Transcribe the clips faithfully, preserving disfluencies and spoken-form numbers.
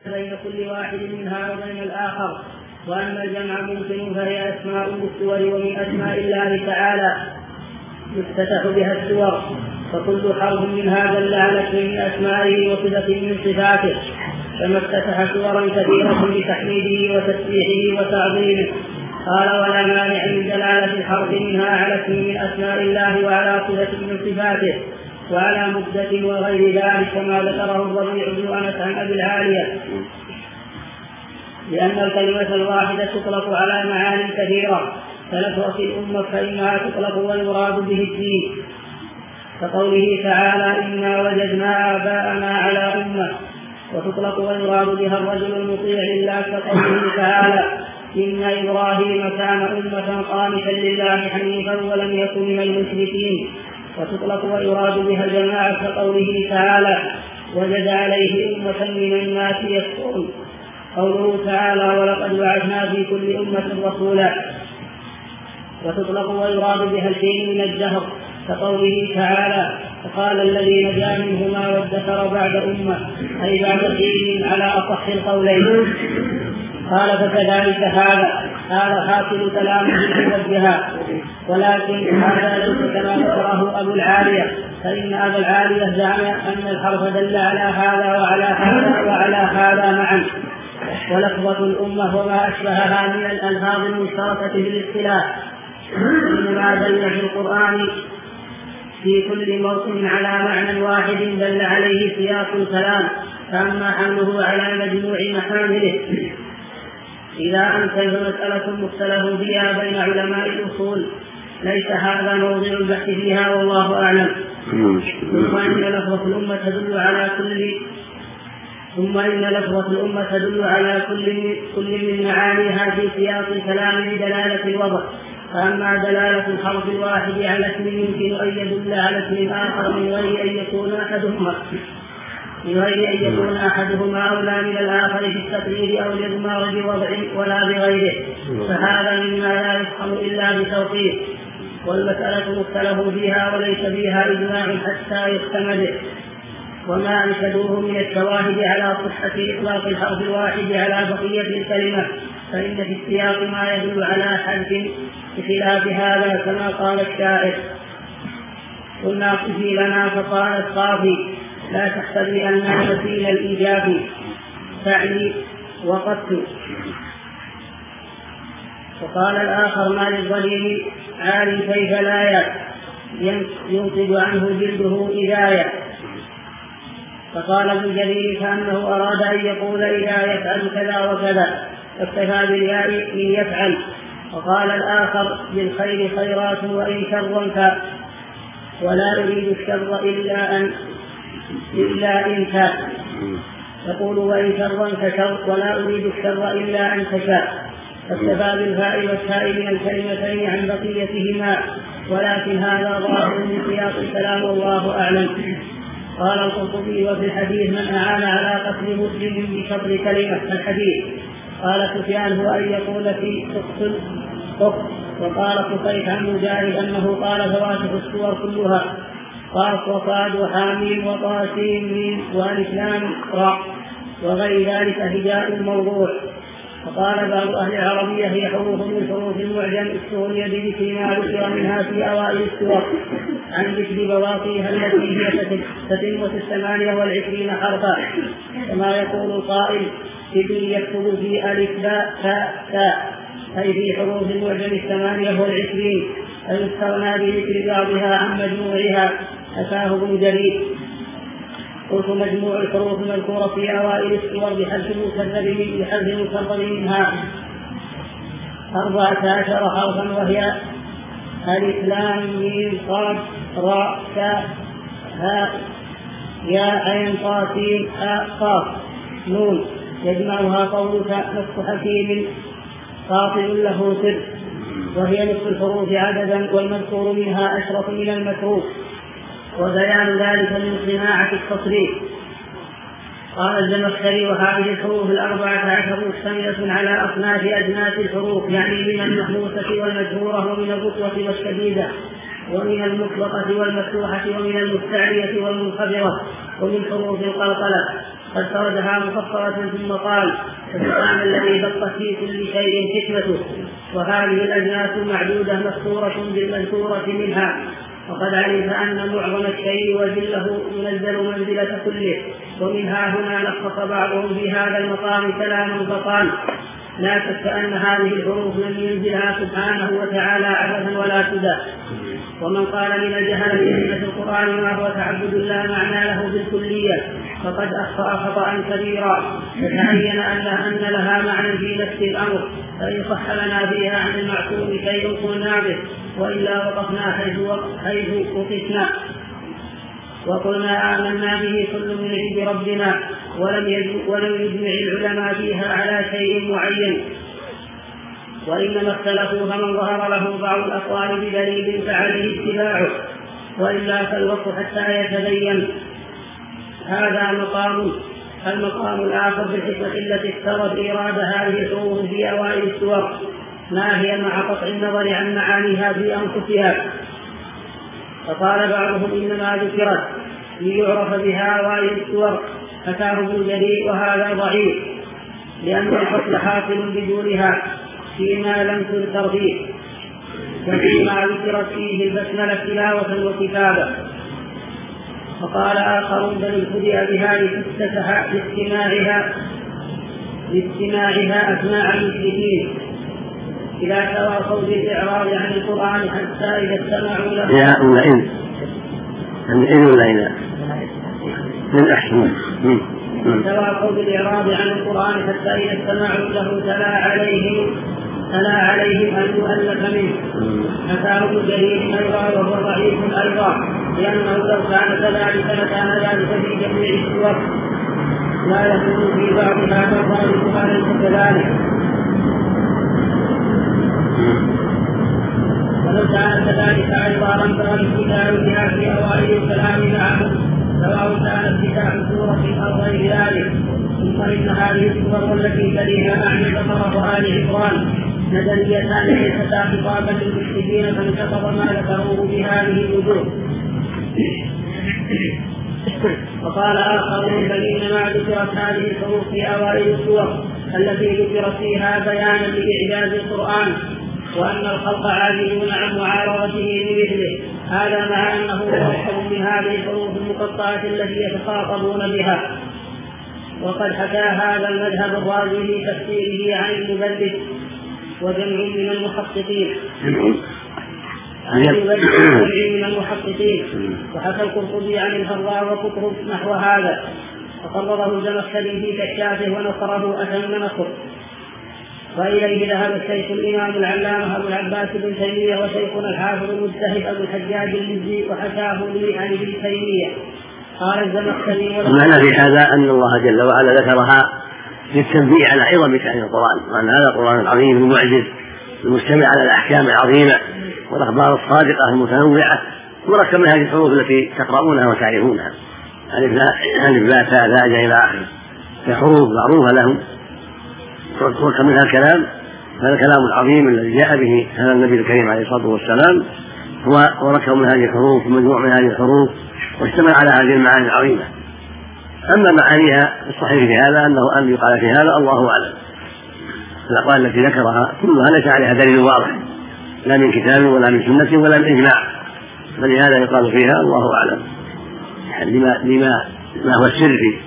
بين كل واحد منها وبين الآخر، وأن الجمع ممكن فهي أسماء بالسور، ومن أسماء الله تعالى يفتتح بها السور، فكل حرف منها دل على اسم من أسمائه وصفة من صفاته، كما افتتح سورا كثيرة بتحميده وتسبيحه وتعظيمه. قال: ولا مانع من دلالة الحرف منها على اسم من أسماء الله وعلى صفة من صفاته وعلى مدة وغير ذلك، كما ذكره الربيع بن أنس عن أبي العالية، لأن الكلمة الواحدة تطلق على معاني كثيرة، فلفظ الأمة فإنها تطلق والمراد به الدين، كقوله تعالى: إنا وجدنا آباءنا على أمة، وتطلق والمراد بها الرجل المطيع لله، كقوله تعالى: إن إبراهيم كان أمة قانتا لله حنيفا ولم يكن من المشركين، وتطلق ويراد بها الجماعة، كقوله تعالى: وجد عليه أمة من الناس يذكرون. قوله تعالى: ولقد بعثنا في كل أمة رسولا. وتطلق ويراد بها الحين من الدهر، كقوله تعالى: فقال الذي نجا منهما وادكر بعد أمة، أي بعد حين على أصح القولين. قال: فكذلك هذا هذا حاصل كلامه موجها، ولكن هذا ليس كما ذكره أبو العالية، فإن أبا العالية زعم أن الحرف دل على هذا وعلى هذا وعلى هذا معا، ولفظة الأمة وما أشبهها من الألفاظ المشتركة بالاصطلاح، إنما دل في القرآن في كل موطن على معنى واحد دل عليه سياق الكلام، فأما حمله على مجموع محامله إذا أمكن مسألة مختلف فيها بين علماء الأصول، ليس هذا موضع البحث فيها، والله أعلم. ثم إن لفظة الأمة تدل على كل ثم إن لفظة الأمة تدل على كل كل من معانيها في سياق الكلام بدلالة الوضع، فأما دلالة الحرف الواحد على اسم يمكن أن يدل على اسم آخر من غير أن يكون أحدهما من غير أن يكون أحدهما أولى من الآخر في التقرير أو الإضمار بوضع ولا بغيره، فهذا مما لا يفهم إلا بتوقيف، والمسألة مختلف فيها وليس فيها إجماع حتى يحكم به. وما أنشدوه من الشواهد على صحة إطلاق الحرف الواحد على بقية الكلمة، فإن في السياق ما يدل على حذف بخلاف هذا، كما قال الشاعر: قلنا قفي لنا فقال الصافي لا تحسبي أننا نسينا الإيجاب، فعني وقدت. وقال الآخر: ما للظليم عال كيف لا ينتج عنه جلده إذاية. فقال ابن جرير: كأنه أراد أن يقول إذا يفعل كذا وكذا، فاكتفى بالياء من يفعل. وقال الآخر: بالخير خيرات وإن شر ولا أريد الشر إلا أن إلا إن كان، يقول: وإن شر كشر ولا أريد الشر إلا أن تشاء، فاكتفى بالفاء والتاء من الكلمتين عن بقيتهما، ولكن هذا ظاهر من سياق الكلام، والله أعلم. قال القرطبي: وفي الحديث من أعان على قتل مسلم بشطر كلمة الحديث. قال سفيان: هو أن يقول في اقتل اقتل. وقال قصيد عن مجاهد أنه قال فواتح السور كلها، قاف وصاد وحاميم وطاسيم والإسلام راء وغير ذلك هجاء الموضوع. وقال بعض أهل العربية: هي حروف من حروف المعجم استغني بذكر ما ذكر منها في أوائل السور عن ذكر بواقيها التي هي تتم الثمانية والعشرين حرفا، كما يقول القائل: إذن يكتب في ألف باء تاء تاء، أي في حروف المعجم الثمانية والعشرين، فيستغنى بذكر بعضها عن مجموعها، أتاه ابن جرير. قلت: مجموع الحروف المذكورة في أوائل السور بحذف المكرر منها أربعة عشر حرفا، وهي ألف لام ميم صاد راء تاء هاء ياء عين طاء سين حاء قاف نون، يجمعها قولك: نصف حكيم قاطع له سر، وهي نصف الحروف عددا، والمذكور منها أشرف من المتروك، وبيان ذلك من صناعة التصريف. قال الزمخشري: وهذه الحروف الأربعة عشر مشتملة على أصناف أجناس الحروف، يعني من المحموسة والمجهورة، ومن الرقوة والشديدة، ومن المطلقة والمفتوحة، ومن المستعلية والمنخفضة، ومن حروف القلقلة. قد سردها مفصلة ثم قال: فسبحان الذي دقت في كل شيء حكمته، وهذه الأجناس معدودة مذكورة بالمذكورة منها، وقد علمت أن معظم الشيء وجله ينزل منزلة كله، ومنها هنا لخص بعضهم في هذا المقام كلاما فقال: لا شك أن هذه الحروف لم ينزلها سبحانه وتعالى عبثا ولا سدى. ومن قال من الجهل بأن في القرآن ما هو تعبد لا معنى له بالكلية فقد أخطأ خطأ كبيرا، فتعين أن لها معنى في نفس الأمر، فإن صح لنا فيها عن المعصوم شيء قلنا به، وإلا وقفنا حيث وقفنا وقلنا آمنا به كل من عند ربنا، ولم يجمع العلماء فيها على شيء معين، وإنما اختلفوا فمن ظهر له بعض الأقوال بدليل فعليه اتباعه، وإلا فالوقت حتى يتبين. هذا مقام. المقام الآخر في الحكمة التي اختارت إيراد هذه الحروف في أوائل السور، ما هي مع قطع النظر عن معانيها في أنفسها. فقال بعضهم إنما ذكرت ليعرف بها أوائل السور، فتاه ابن جرير وهذا ضعيف، لأن الفصل حاصل بدونها فيما لم تذكر فيه، وفيما ذكرت فيه البسملة تلاوة وكتابة. فقال آخرون بل ابتدأ بها لاستماعها لاستماعها أسماع المشركين إذا تواصوا بالإعراض عن القرآن حتى إذا استمعوا له. يا ولا إن إن ولا إن من أحسن تواصوا بالإعراض عن القرآن حتى إذا استمعوا له تلا عليهم تلا عليهم أن يؤلف منه. أتاه ابن جرير أيضا وهو ضعيف أيضا، لأنه لو كان كذلك لكان ذلك في جميع السور، لا يكون في بعضها كذلك وليس كذلك. ولو كان كذلك أيضا لم ترى الابتداء بها في أوائل الكلام معه، سواء كان ابتداء سورة أو غير ذلك. ثم إن هذه السور التي تليها أعني بقرة وآل عمران مدنيتان ليستا خطابا للمشركين، فانتقض ما ذكروه بهذه الوجوه. وقال آخرون بل إنما ذكرت هذه الحروف في أوائل السور التي ذكرت فيها بيانا لإعجاز القرآن، وأن الخلق عاجزون عن معارضته بمثله، هذا مع أنه مركب من هذه الحروف المقطعة التي يتخاطبون بها. وقد حكى هذا المذهب الرازي في تفسيره عن المبلغ وجمع من المحققين من المحققين وحكى القرطبي عن الفراء وقطرب نحو هذا، فقرره الزمخشري في كشافه ونصره أتم نصر. وإليه ذهب الشيخ الإمام العلامة أبو العباس بن تيمية وشيخنا الحافظ المجتهد أبو الحجاج المزي، وحكاه لي عن ابن تيمية. قال الزمخشري المعنى في هذا أن الله جل وعلا ذكرها للتنبيه على عظم شأن القرآن، وأن هذا القرآن العظيم المعجز المجتمع على الأحكام العظيمة والأخبار الصادقة المتنوعة، مركب من هذه الحروف التي تقرؤونها وتعرفونها، ألف باء تاء ثاء إلى آخره، حروف معروفة لهم مركب منها الكلام. هذا الكلام العظيم الذي جاء به هذا النبي الكريم عليه الصلاة والسلام هو مركب من هذه الحروف ومجموع من هذه الحروف، واجتمع على هذه المعاني العظيمة. أما معانيها الصحيح في هذا أنه أن يقال في هذا الله أعلم. الأقوال التي ذكرها كلها ليس عليها دليل واضح، لا من كتاب ولا من سنة ولا من إجماع، فلهذا يقال فيها الله أعلم لما, لما ما هو السر في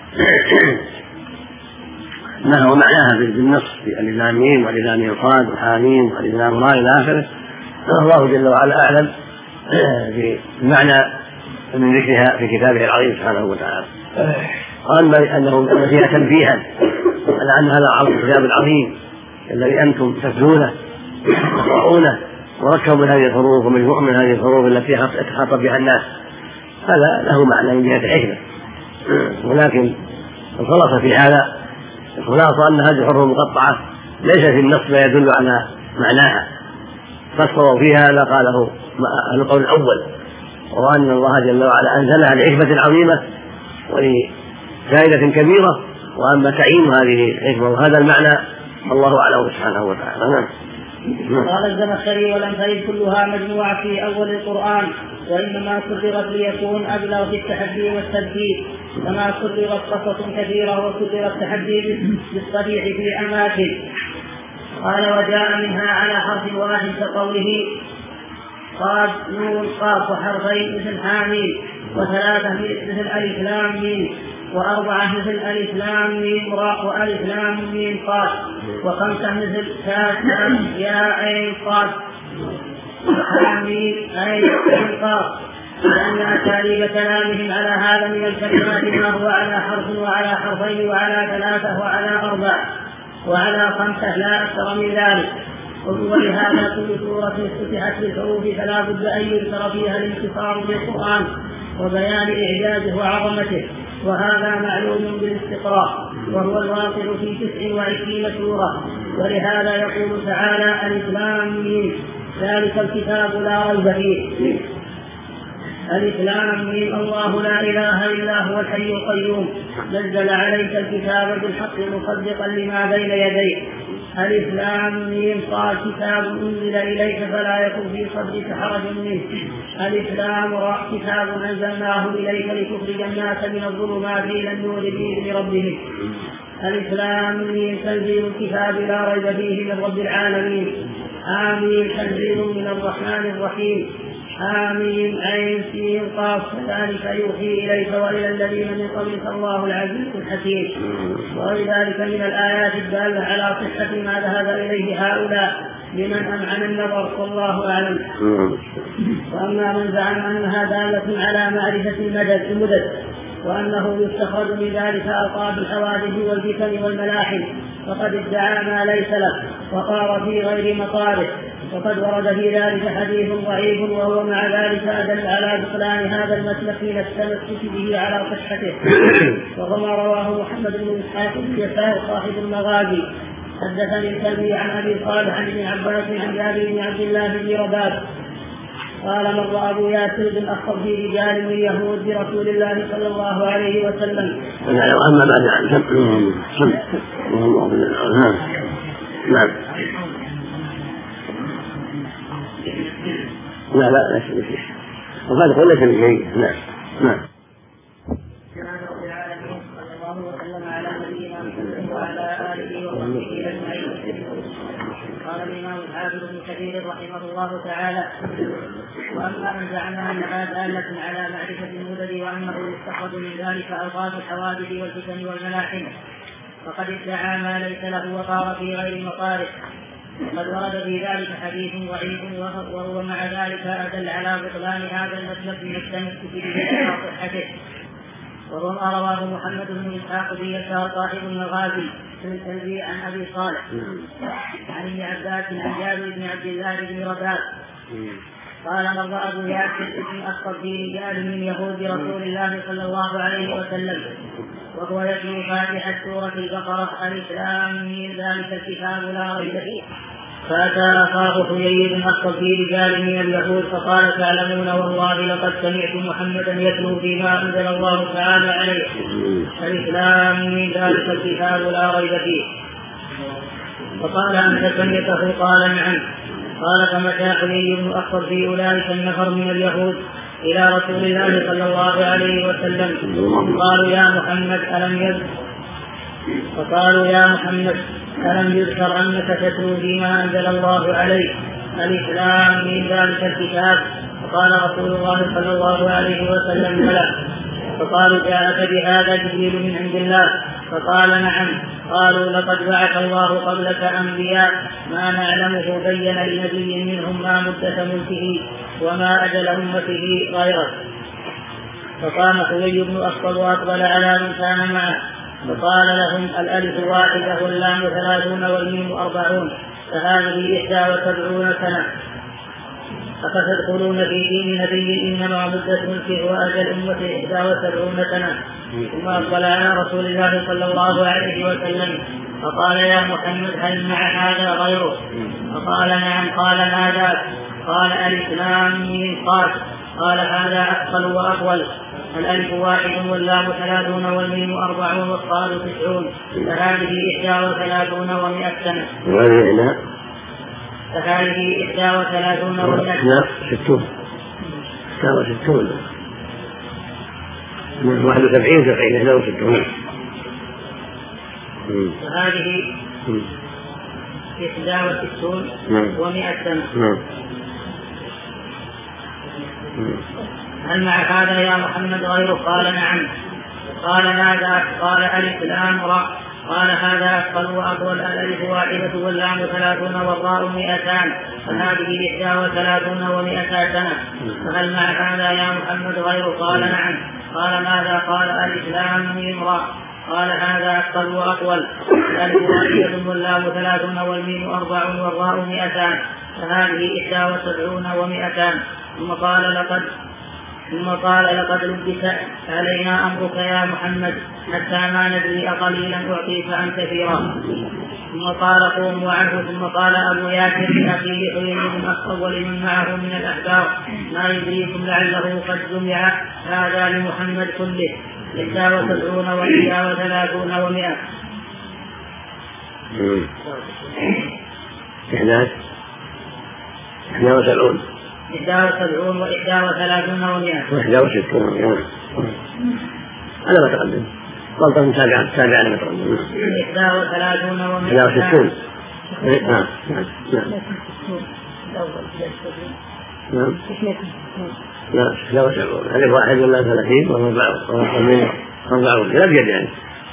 ما هو معناها بالنص في الإسلامين والإسلامين صاد وحامين والإسلام راء إلى آخره. الله جل وعلا أعلم بمعنى من ذكرها في كتابه العظيم سبحانه وتعالى. قال أنه فيها تنبيها على أن هذا الكتاب العظيم الذي أنتم تتلونه تقرؤونه مركب من هذه الحروف ومجموع من هذه الحروف التي يتخاطب بها الناس، هذا له معنى من جهة الحكمة. ولكن الخلاصة في هذا الخلاصة أن هذه الحروف المقطعة ليس في النص ما يدل على معناها، فالصواب فيها لا قاله القول الأول، وأن الله جل وعلا أنزلها لحكمة عظيمة ولفائدة كبيرة، وأما تعيين هذه الحكمة وهذا المعنى الله أعلم سبحانه وتعالى. قال الزمخشري ولم ترد كلها مجموعة في أول القرآن، وإنما كررت ليكون أبلغ في التحدي والتدبير، كما كررت قصص كثيرة وكرر التحدي بالصريح في أماكن. قال وجاء منها على حرف واحد كقوله قاد نون قاف وحرفين مثل حامين، وثلاثة مثل ألف لام ميم، وأربعة مثل ألف لام ميم راء وألف لام ميم قاف، وخمسة مثل كاف يا عين قاف حامين عين قاف، لأن أساليب كلامهم على هذا من الكلمات ما هو على حرف وعلى حرفين وعلى ثلاثة وعلى أربع وعلى خمسة لا أكثر من ذلك. ولهذا كل سورة افتتحت بالحروف فلا بد أن يذكر فيها الانتصار بالقرآن وبيان إعجازه وعظمته، وهذا معلوم بالاستقراء، وهو الواقع في تسع وعشرين سورة. ولهذا يقول تعالى ألف لام ميم ذلك الكتاب لا ريب فيه، ألف لام ميم الله لا إله إلا هو الحي القيوم نزل عليك الكتاب بالحق مصدقا لما بين يديه، ألف لام ميم صاد كتاب أنزل إليك فلا يكن في صدرك حرج منه، ألف لام راء كتاب أنزلناه إليك لتخرج الناس من الظلمات إلى النور بإذن ربهم، ألف لام ميم تنزيل الكتاب لا ريب فيه من رب العالمين، آمين تنزيل من الرحمن الرحيم، آمين عين سين قاف كذلك يوحي إليك وإلى الذين من قبلك الله العزيز الحكيم. وذلك من الآيات الدالة على صحة ما ذهب إليه هؤلاء لمن أمعن النظر والله أعلم. وأما من زعم أنها دالة على معرفة المدد المدد وأنه يستخرج من ذلك ألقاب الحوادث والفتن والملاحم فقد ادعى ما ليس له وقال في غير مقاله، وقد ورد في ذلك حديث ضعيف وهو مع ذلك أدل على بطلان هذا المسلك من التمسك به على صحته، وهو ما رواه محمد بن إسحاق بن يسار صاحب المغازي. حدثني الكلبي عن أبي صالح عن ابن عباس عن جابر بن عبد الله بن رباط قال مر أبو ياسر بن أخطب في رجال من يهود برسول الله صلى الله عليه وسلم. أما بعد نعم لا لا لا شيء شيء وقال كل شيء شيء نعم نعم. صلى الله وسلم على نبينا محمد وعلى آله وصحبه أجمعين. قال الإمام الحافظ ابن كثير رحمه الله تعالى: وأما من زعم أنها دالة على معرفة المدد وأنه يستخرج من ذلك ألفاظ الحوادث والفتن والملاحم فقد ادعى ما ليس له وقال في غير مقاله. وقد ورد في ذلك حديث ضعيف وهو مع ذلك أدل على بطلان هذا المسلك من التمسك به على صحته، وهو ما رواه محمد بن إسحاق بن يسار صاحب المغازي في التنبيه عن أبي صالح عن ابن عباس عن جابر بن عبد الله بن رباط قال مر أبو ياسر بن أخطب في رجال من يهود رسول الله صلى الله عليه وسلم وهو يتلو فاتحة سورة البقرة ألف لام ميم ذلك الكتاب لا ريب فيه، فأتى أخاه حيي بن أخطب في رجال من اليهود فقال: تعلمون والله لقد سمعت محمدا يتلو فيما أنزل الله تعالى عليه ألف لام ميم ذلك الكتاب لا ريب فيه. فقال: أنت سمعته؟ قال: نعم. قال: فمشى حيي بن أخطب في أولئك النفر من اليهود إلى رسول الله صلى الله عليه وسلم قالوا: يا محمد ألم يذكر فقالوا: يا محمد ألم يذكر أنك تتلو فيما أنزل الله عليك ألف لام ميم ذلك الكتاب؟ فقال رسول الله صلى الله عليه وسلم: بلى. فقالوا: جاءك بهذا جبريل من عند الله؟ فقال: نعم. قالوا: لقد بعث الله قبلك أنبياء ما نعلمه بين لنبي منهم ما مدة ملكه وما أجل أمته غيره. فقام حيي بن أخطب وأقبل على من كان معه فقال لهم: الألف واحدة واللام ثلاثون والميم أربعون فهذه إحدى وسبعون سنة، أفتدخلون في دين نبي إنما مدة ملكه وأجل أمته إحدى وسبعون سنة؟ ثم أقبل على رسول الله صلى الله عليه وسلم فقال: يا محمد هل مع هذا غيره؟ فقال: نعم. قال: ماذا؟ قال: ألف لام ميم قاف. قال: هذا أثقل وأطول، الألف واحد واللام ثلاثون والميم أربعون والصاد تسعون فهذه إحدى وثلاثون ومئة سنة. فهذه إحدى وثلاثون ومئة سنة. إحدى وستون من واحد وسبعين سبعين إحدى وستون. وهذه إحدى وستون ومئة سنة. هل مع هذا يا محمد غيره؟ قال نعم. قال ماذا؟ قال ألف لام راء. قال هذا أثقل وأطول، الألف واحدة واللام ثلاثون والراء مئتان، فهذه إحدى وثلاثون ومئتا سنة. فهل مع هذا يا محمد غيره؟ قال نعم. قال ماذا؟ قال ألف لام ميم راء. قال هذا أثقل وأطول، الألف واحدة واللام ثلاثون والميم أربع والراء مئتان، فهذه إحدى وسبعون ومئتان. ثم قال لقد ثم قال لقد لبس علينا أمرك يا محمد حتى ما ندري أقليلا أعطيك أم كثيرا. ثم قال قوموا عنه. ثم قال أبو ياسر لأخيه حويل بن أخطب ولمن معه من الأحبار ما يدريكم لعله قد جمع هذا لمحمد كله إحدى وسبعون وإحدى وثلاثون ومئة. إحدى وسبعون إحدى وسبعون وإحدى وثلاثون ومئة وإحدى وستون على ما تقدم. غلطة تابعة تابعة على ما تقدم. إحدى وثلاثون ومئة إحدى وستون. نعم نعم نعم لا إحدى وسبعون ألف واحد ولا ثلاثين وأربعون لا بيد يعني.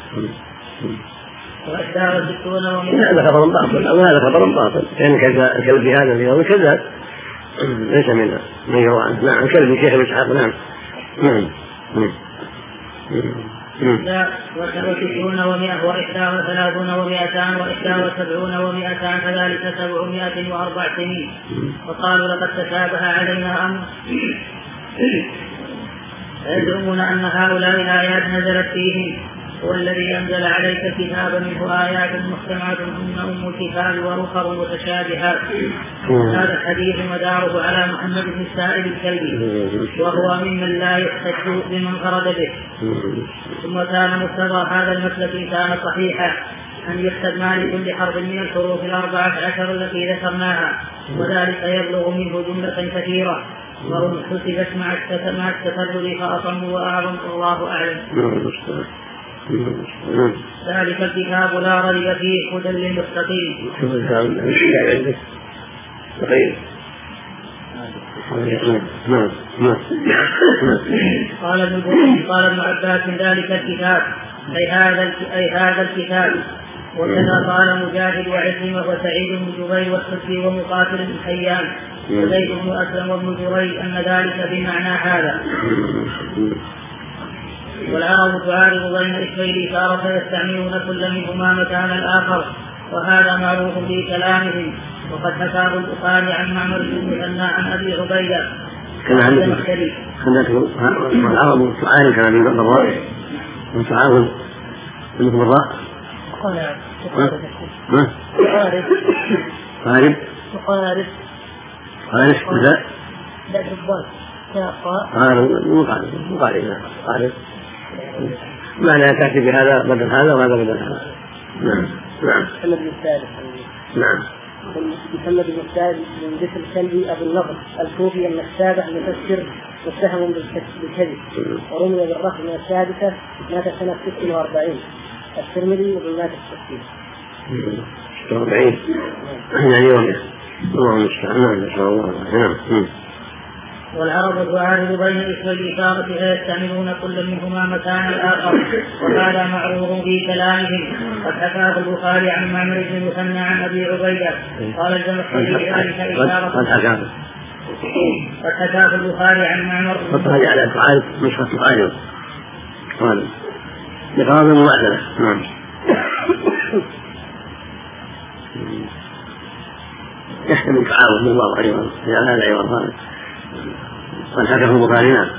وإحدى وستون ومئة. هذا خبر باطل أو هذا خبر باطل يعني كالكلب هذا اليوم كذاب ليس منها من يروى عنه. نعم كلب شيخ إسحاق. نعم نعم وستون ومئة وإحدى وثلاثون ومئتان وإحدى وسبعون ومئتان، فذلك سبعمائة وأربع سنين. وقالوا لقد تشابه علينا أمر فيزعمون أن هؤلاء الآيات نزلت فيهم. هو الذي أنزل عليك الكتاب منه آيات محكمات هن أم الكتاب وأخر متشابهات. هذا الحديث مداره على محمد بن السائب الكلبي، وهو ممن لا يحتج بمن فرد به. ثم كان مقتضى هذا المسلك كان صحيحا أن يستدمى لكل حرف من الحروف الأربعة عشر التي ذكرناها، وذلك يبلغ منه جملة كثيرة، وهم حسبت مع التفرد فأصموا وأعظم الله أعلم. ذلك الكتاب لا ريب فيه هدى للمتقين. قال ابن قال ابن عباس ذلك الكتاب أي هذا أي هذا الكتاب. وكذا قال مجاهد وعكرمة وسعيد بن جبير والسدي ومقاتل بن حيان وزيد بن أسلم وابن جريج أن ذلك بمعنى هذا. والعرب تعارض بين اسمين تارة يستعملون كل منهما مكان الآخر، وهذا معروف في كلامهم. وقد حكاه البخاري عن معمر بن مثنى عن أبي عبيدة كما عندكم والعرب تعارض كما بين الضراء وتعارض منكم الراء قارب قارب قارب قارب قارب لا لا بالضبط قارب مقارب مقارب قارب معنى تأتي بهذا بدل هذا وهذا بدل هذا. نعم نعم محمد بن الثالث. نعم محمد بن الثالث من ذكر الكلبي أبو النضر الكوفي أن السابع مفسر متهم بالكذب ورمي بالرفض من السادسة مات سنة ست وأربعين. الترمذي وابن ماجه التفسير ست وأربعين يعني يوم الله المستعان. نسأل الله. نعم. والعرب تعارض بين اسم الإشارة فيستعملون كل منهما مكان الآخر، وهذا معروف في كلامهم. قد حكاه البخاري عن معمر بن مثنى عن أبي عبيدة قال الزمخشري ذلك إشارة. قد حكاه قد حكاه البخاري عن معمر قد هذه على تعارض نسخة تعارض قال لقرار المعادلة. نعم. يحتمل تعارض من الله أيضا في هذا أيضا هذا قد حكاه البخاري. نعم.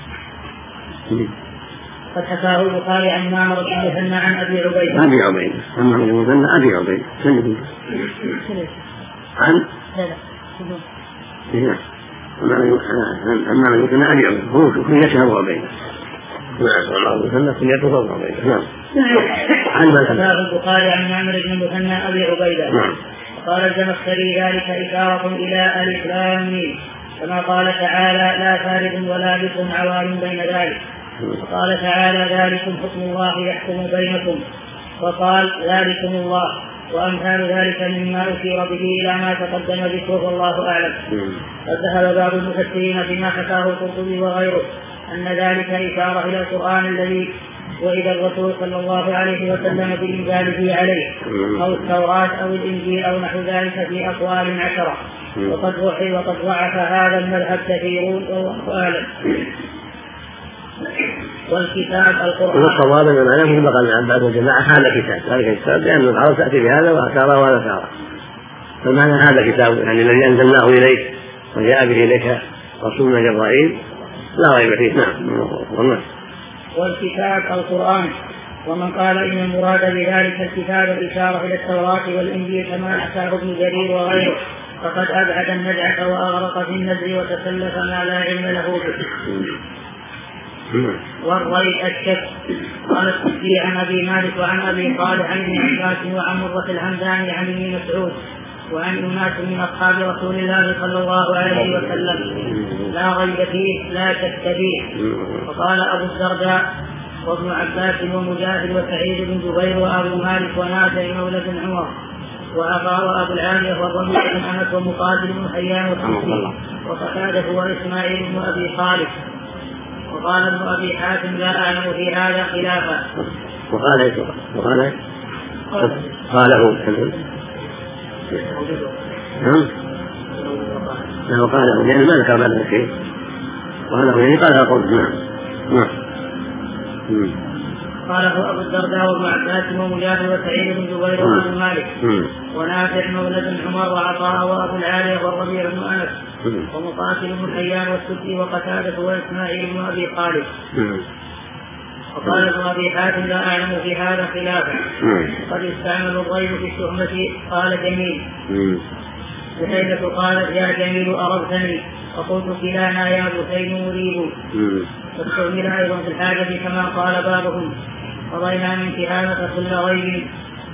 قد حكاه البخاري عن معمر بن مثنى عن أبي عبيدة. أبي عبيدة عن معمر بن مثنى أبي عبيدة سنة عن عن معمر بن مثنى أبي عبيدة هو كنيته أبو عبيدة. نعم. والله مثنى كنيته أبو عبيدة. نعم. عن حكاه البخاري عن معمر بن مثنى أبي عبيدة. نعم. قال الزمخشري ذلك إشارة إلى ألف لام ميم كما قال تعالى لا فارغ ولا بكم عوام بين ذلك. وقال تعالى ذلكم حكم الله يحكم بينكم، وقال ذلكم الله، وأمثال ذلك مما أشير به إلى ما تقدم ذكره والله أعلم. قد ذهب بعض المفسرين بما حكاه القرطبي وغيره أن ذلك إشارة إلى القرآن الذي وإذا الرسول صلى الله عليه وسلم بإنزاله عليه، أو التوراة أو الإنجيل أو نحو ذلك في أقوال عشرة، وقد وحي وقد ضعف هذا المذهب كثيرون والله أعلم. والكتاب القرآن. والصواب أن معناه في بقى عن بعض الجماعة هذا كتاب، ذلك الكتاب لأن العرب تأتي بهذا وأثاره وهذا أثاره، فمعنى هذا كتاب يعني الذي أنزلناه إليك وجاء به إليك رسولنا جبرائيل لا ريب فيه. نعم. والكتاب القرآن. ومن قال إن المراد بذلك الكتاب الإشارة إلى التوراة والإنجيل كما حكاه ابن جرير وغيره فقد أبعد النزعة وأغرق في النزع وتكلف ما لا علم له به. والريب الشك. قال السدي عن أبي مالك وعن أبي صالح عن ابن عباس وعن مرة الهمداني عن ابن مسعود وعن أناس من أصحاب رسول الله صلى الله عليه وسلم لا ريب فيه لا شك فيه. وقال أبو الدرداء وابن عباس ومجاهد وسعيد بن جبير وأبو مالك ونافع مولى بن عمر وعطاء وأبو العالية والربيع بن أنس ومقاتل بن حيان وحمصي وقتادة وإسماعيل بن أبي صالح. وقال ابن أبي حاتم لا أعلم في هذا خلافا. وقال ايش وقال قاله نعم لا وقاله لأن ما ذكر بعد شيء وقاله يعني قالها قول. نعم نعم. قاله أبو الدرداء وابن عباس ومجاهد وسعيد بن جبير وأبو مالك ونافع مولى بن عمر وعطاء وأبو العالية والربيع بن أنس ومقاتل بن حيان والسدي وقتادة وإسماعيل بن أبي خالد. وقال ابن أبي حاتم لا أعلم في هذا خلافا. قد استعمل الريب في التهمة. قال جميل بحيث قالت يا جميل أردتني فقلت كلانا يا بثين مريب. واستعمل أيضا في الحاجة كما قال بعضهم قضينا من كهانة كل غيب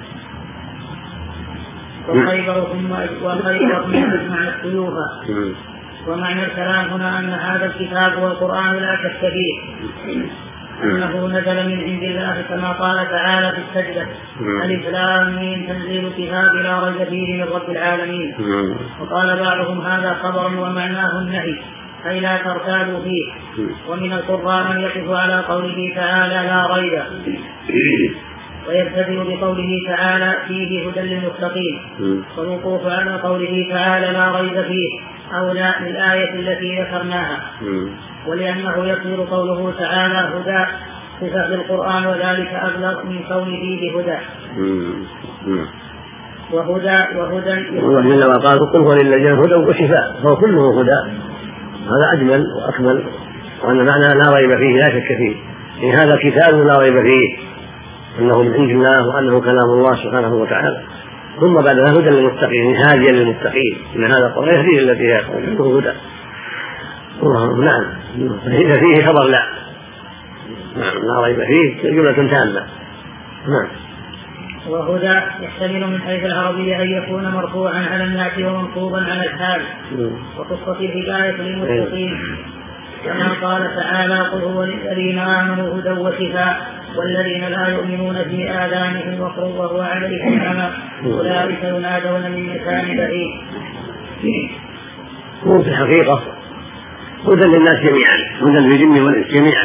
وخيبر ثم وخيبر ثم معنى السيوف. ومعنى الكلام هنا أن هذا الكتاب هو القرآن لا شك فيه أنه نزل من عند الله كما قال تعالى في السجدة ألف لام ميم تنزيل كتاب لا ريب فيه من رب العالمين. وقال بعضهم هذا خبر ومعناه النهي أي لا ترتابوا فيه. ومن القراء من يقف على قوله تعالى لا ريب ويبتدئ بقوله تعالى فيه هدى للمتقين، والوقوف على قوله تعالى لا ريب فيه أولى للآية التي ذكرناها. ولأنه يصير قوله تعالى هدى صفة للقرآن وذلك أبلغ من كونه بهدى. وهدى وهدى الله جل وعلا قال قل هو للذين هدى وشفاء فهو كله هدى. هذا أجمل وأكمل وأن معنى لا ريب فيه لا شك فيه إن هذا كتاب لا ريب فيه أنه من عند الله وأنه كلام الله سبحانه وتعالى. ثم بعد ذلك هدى للمتقين هاديا للمتقين إن هذا القرآن يهدي التي هي كله هدى. نعم فيه خبر لا نعم لا ريب فيه جملة تامة. نعم. وهدى يحتمل من حيث العربية أن يكون مرفوعا على الناس ومنصوبا على الحال. وقصة الهداية للمتقين كما قال تعالى قل هو للذين آمنوا هدى وشفاء والذين لا يؤمنون في آذانهم وقر وهو عليهم عمى أولئك ينادون من مكان بعيد. هو في الحقيقة هدى للناس جميعا هدى للجن والإنس جميعا.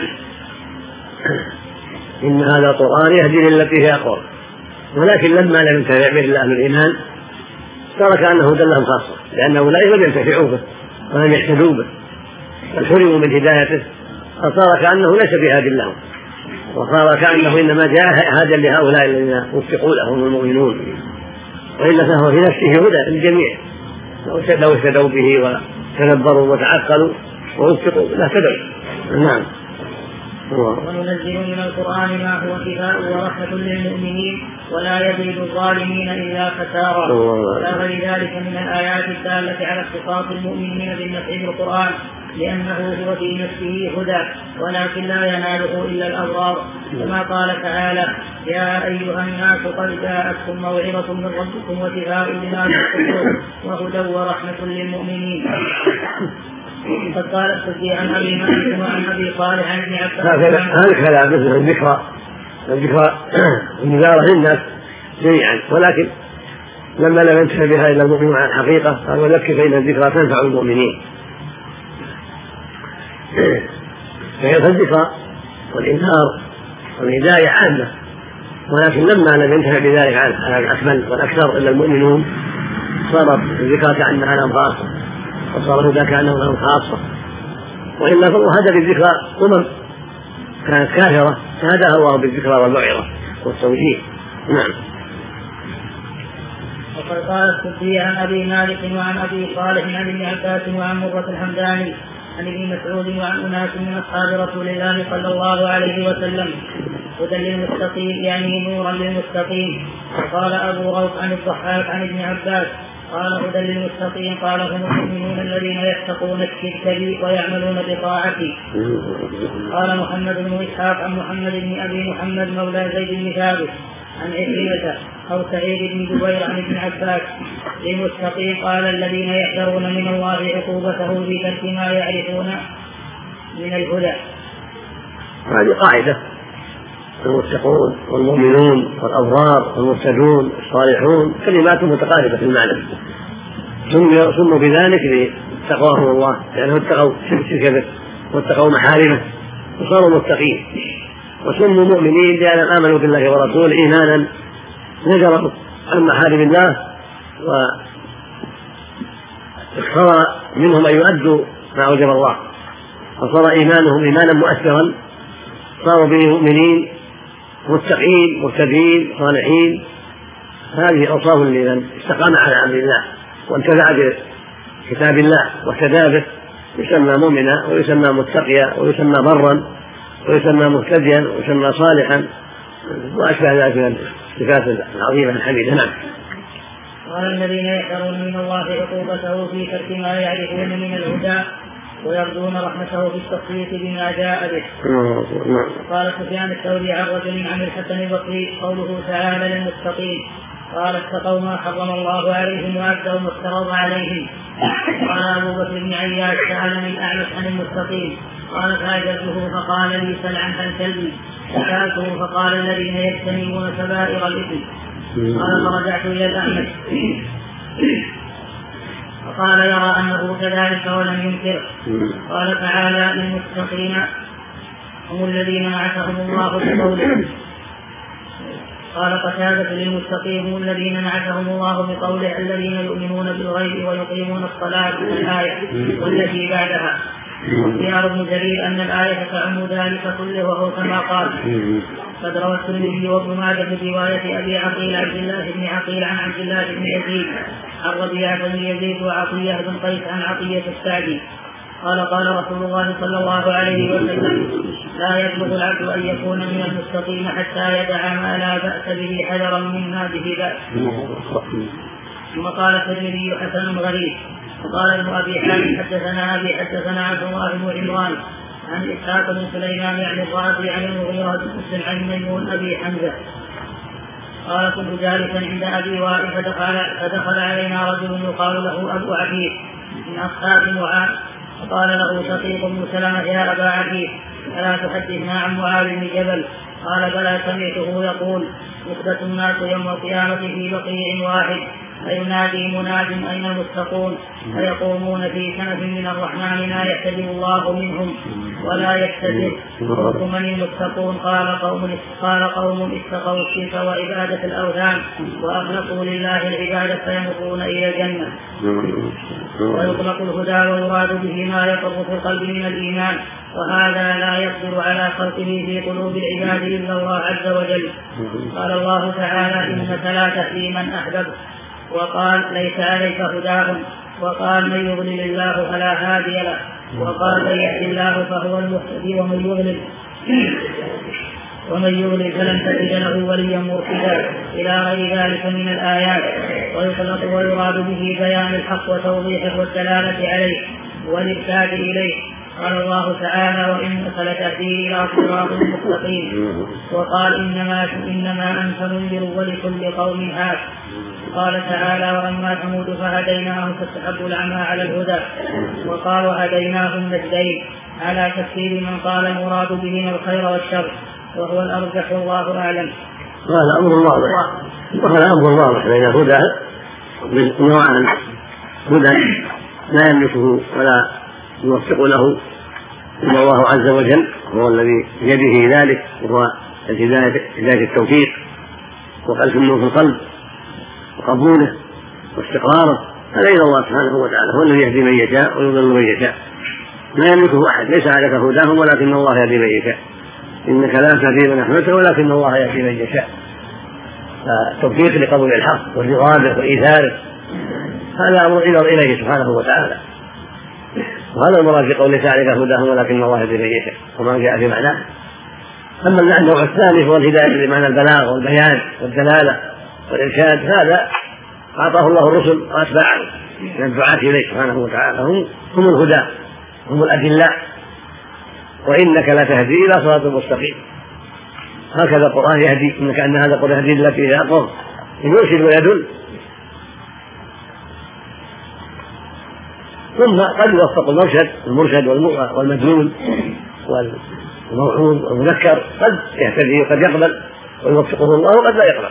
إن هذا القرآن يهدي للتي هي أقوم. ولكن لما لم ينتفع به إلا أهل الإيمان صار كأنه هدى لهم خاصة لأن أولئك لم ينتفعوا به ولم يهتدوا به بل حرموا من هدايته فصار كأنه ليس بهاد لهم وصار كأنه إنما جاء هادا لهؤلاء الذين وفقوا لهم المؤمنون وإلا فهو في نفسه هدى للجميع لو اهتدوا به وتدبروا وتعقلوا ووفقوا لاهتدوا. نعم. وننزل من القرآن ما هو شفاء ورحمة للمؤمنين ولا يزيد الظالمين إلا خسارا. ولا غير ذلك من الآيات الدالة على اختصاص المؤمنين بالنفع بالقرآن لأنه هو في نفسه هدى ولكن لا يناله إلا الأبرار كما قال تعالى يا أيها الناس قد جاءتكم موعظة من ربكم وشفاء لما في الصدور وهدى ورحمة للمؤمنين. قد قال السدي عن أبي مالك وعن أبي صالح عن ابن عباس. هذا الكلام مثل الذكرى الذكرى المبارة للناس جميعا، ولكن لما لم ينتهي بها إلا المؤمنون على الحقيقة قال وذكر فإن الذكرى تنفع المؤمنين. فهي الذكرى والإنذار والهداية عامة، ولكن لما لم ينتهي بذلك على الأكمل والأكثر إلا المؤمنون صارت الذكرى كأنها لهم خاصة، وصار الهدى كأنه لهم خاصة، وإلا فالله هدى بالذكرى أمم كانت كافرة فهداها الله بالذكرى والموعظة والتوجيه. نعم. وقد قال السدي عن أبي مالك وعن أبي صالح عن ابن عباس وعن مرة الحمداني عن ابن مسعود وعن أناس من أصحاب رسول الله صلى الله عليه وسلم هدى للمتقين يعني نورا للمتقين. وقال أبو روح عن الضحاك عن ابن عباس قال هدى للمتقين قال هم المؤمنون الذين يتقون الشرك بي ويعملون بطاعتي. قال محمد بن إسحاق عن محمد بن أبي محمد مولى زيد بن ثابت عن عكرمة أو سعيد بن جبير عن ابن عباس للمتقين قال الذين يحذرون من الله عقوبته في ترك ما يعرفون من الهدى. هذه قاعدة: المتقون والمؤمنون والأبرار والمهتدون الصالحون كلمات متقاربة في المعنى، سموا بذلك لتقواهم الله لأنهم اتقوا شرك به واتقوا محارمه وصاروا متقين، وسموا مؤمنين لأنهم آمنوا بالله ورسوله إيمانا نجروا عن محارم الله واختار منهم أن يؤدوا ما أوجب الله، فصار إيمانهم إيمانا مؤثرا، صاروا به مؤمنين متقين مهتدين صالحين. هذه أوصاف لمن استقام على أمر الله وانتفع بكتاب الله واهتدى به يسمى مؤمنا ويسمى متقيا ويسمى برا ويسمى مهتديا ويسمى صالحا وأشبه ذلك من الصفات العظيمة الحميدة. نعم. قال الذين يحذرون من الله عقوبته في ترك ما يعرفون من الهدى ويرجون رحمته في التصديق بما جاء به. قال سفيان الثوري عن رجل عن الحسن البصري قوله تعالى للمتقين قال اتقوا ما حرم الله عليهم وأدوا ما افترض عليهم. قال أبو بكر بن عياش سألني الأعمش عن المتقين قال فأجبته فقال لي سل عن كلبي سألته فقال الذين يجتنبون كبائر الإثم. قال فرجعت إلى الأعمش فقال يرى أنه كذلك ولم ينكر. قال تعالى للمتقين هم الذين نعتهم الله بقوله. قال قتادة للمتقين هم الذين نعتهم الله بقوله الذين يؤمنون بالغيب ويقيمون الصلاة الآية والتي بعدها. واختيار ابن جرير أن الآية تعم ذلك كله وهو كما قال. قد روى الترمذي وابن ماجه في رواية أبي عقيل عبد الله بن عقيل عن عبد الله بن يزيد عن ربيعة بن يزيد وعطية بن قيس عن عطية السعدي قال قال رسول الله صلى الله عليه وسلم لا يبلغ العبد أن يكون من المتقين حتى يدع ما لا بأس به حذرا مما به بأس. ثم قال الترمذي حسن غريب. وقال ابن أبي حاتم حدثنا أبي حدثنا عبد الله بن عمران عن إسحاق بن سليمان يعني الرازي عن المغيرة بن مسلم عن ميمون أبي حمزة قال كنت جالسا عند أبي وائل فدخل, فدخل علينا رجل يقال له أبو عبيد من أصحاب معاذ فقال له شقيق بن سلمة يا أبا عبيد ألا تحدثنا عن معاذ بن جبل؟ قال بلى سمعته يقول يثبت الناس يوم القيامة في بقيع واحد فينادي مناد أين المتقون فيقومون في كنف من الرحمن لا يحتجب الله منهم ولا يحتجب. ومن المتقون قال قوم قال قوم اتقوا الشرك وعبادة الأوثان وأخلصوا لله العبادة فيمرون إلى الجنة. ويطلق الهدى ويراد به ما يقر في القلب من الإيمان وهذا لا يقدر على خلقه في قلوب العباد إلا الله عز وجل. قال الله تعالى إنك لا تهدي من أحببت وقال ليس عليك هداهم وقال من يضلل الله فلا هادي له وقال من يهدي الله فهو المهتدي ومن يضلل ومن يضلل فلن تجد له وليا مرشدا إلى غير ذلك من الآيات. ويطلق ويراد به بيان الحق وتوضيحه والدلالة عليه والإرشاد إليه قال الله تعالى وإنك لتهدي إلى صراط مستقيم. وقال إنما, إنما أنت منذر ولكل قوم هاد. قال تعالى وأما ثمود فهديناهم فاستحبوا العمى على الهدى. وقال وهديناهم النجدين على تفسير من قال المراد بهما الخير والشر وهو الأرجح والله أعلم. هذا أمر واضح وهذا أمر واضح بين الهدى نوعان: هدى لا يملكه ولا يوفق له إلا الله عز وجل، هو الذي بيده ذلك، وهو هداية التوفيق وقذف النور في القلب وقبوله واستقراره. هذا إلى الله سبحانه وتعالى، هو الذي يهدي من يشاء ويضل من يشاء، لا يملكه أحد، ليس عليك هداهم ولكن الله يهدي من يشاء. إنك لا تهدي من أحببت ولكن الله يهدي من يشاء. فالتوفيق لقبول الحق والرغبة وإيثاره هذا أمر إليه سبحانه وتعالى، وهذا المراد في قوله تعالى هداهم ولكن الله يهدي من يشاء وما جاء في معناه. أما النوع الثاني هو الهداية بمعنى البلاغ والبيان والدلالة والإرشاد، هذا أعطاه الله الرسل وأتباعه من الدعاة إليه سبحانه وتعالى، هم هم الهدى هم الأدلاء. وإنك لتهدي إلى صراط مستقيم، هكذا القرآن يهدي، إنك أن هذا القرآن يهدي التي هي أقوم، يرشد ويدل. ثم قد يوفق المرشد المرشد والمدلول والموعوظ والمذكر، قد يهتدي وقد يقبل ويوفقه الله وقد لا يقبل.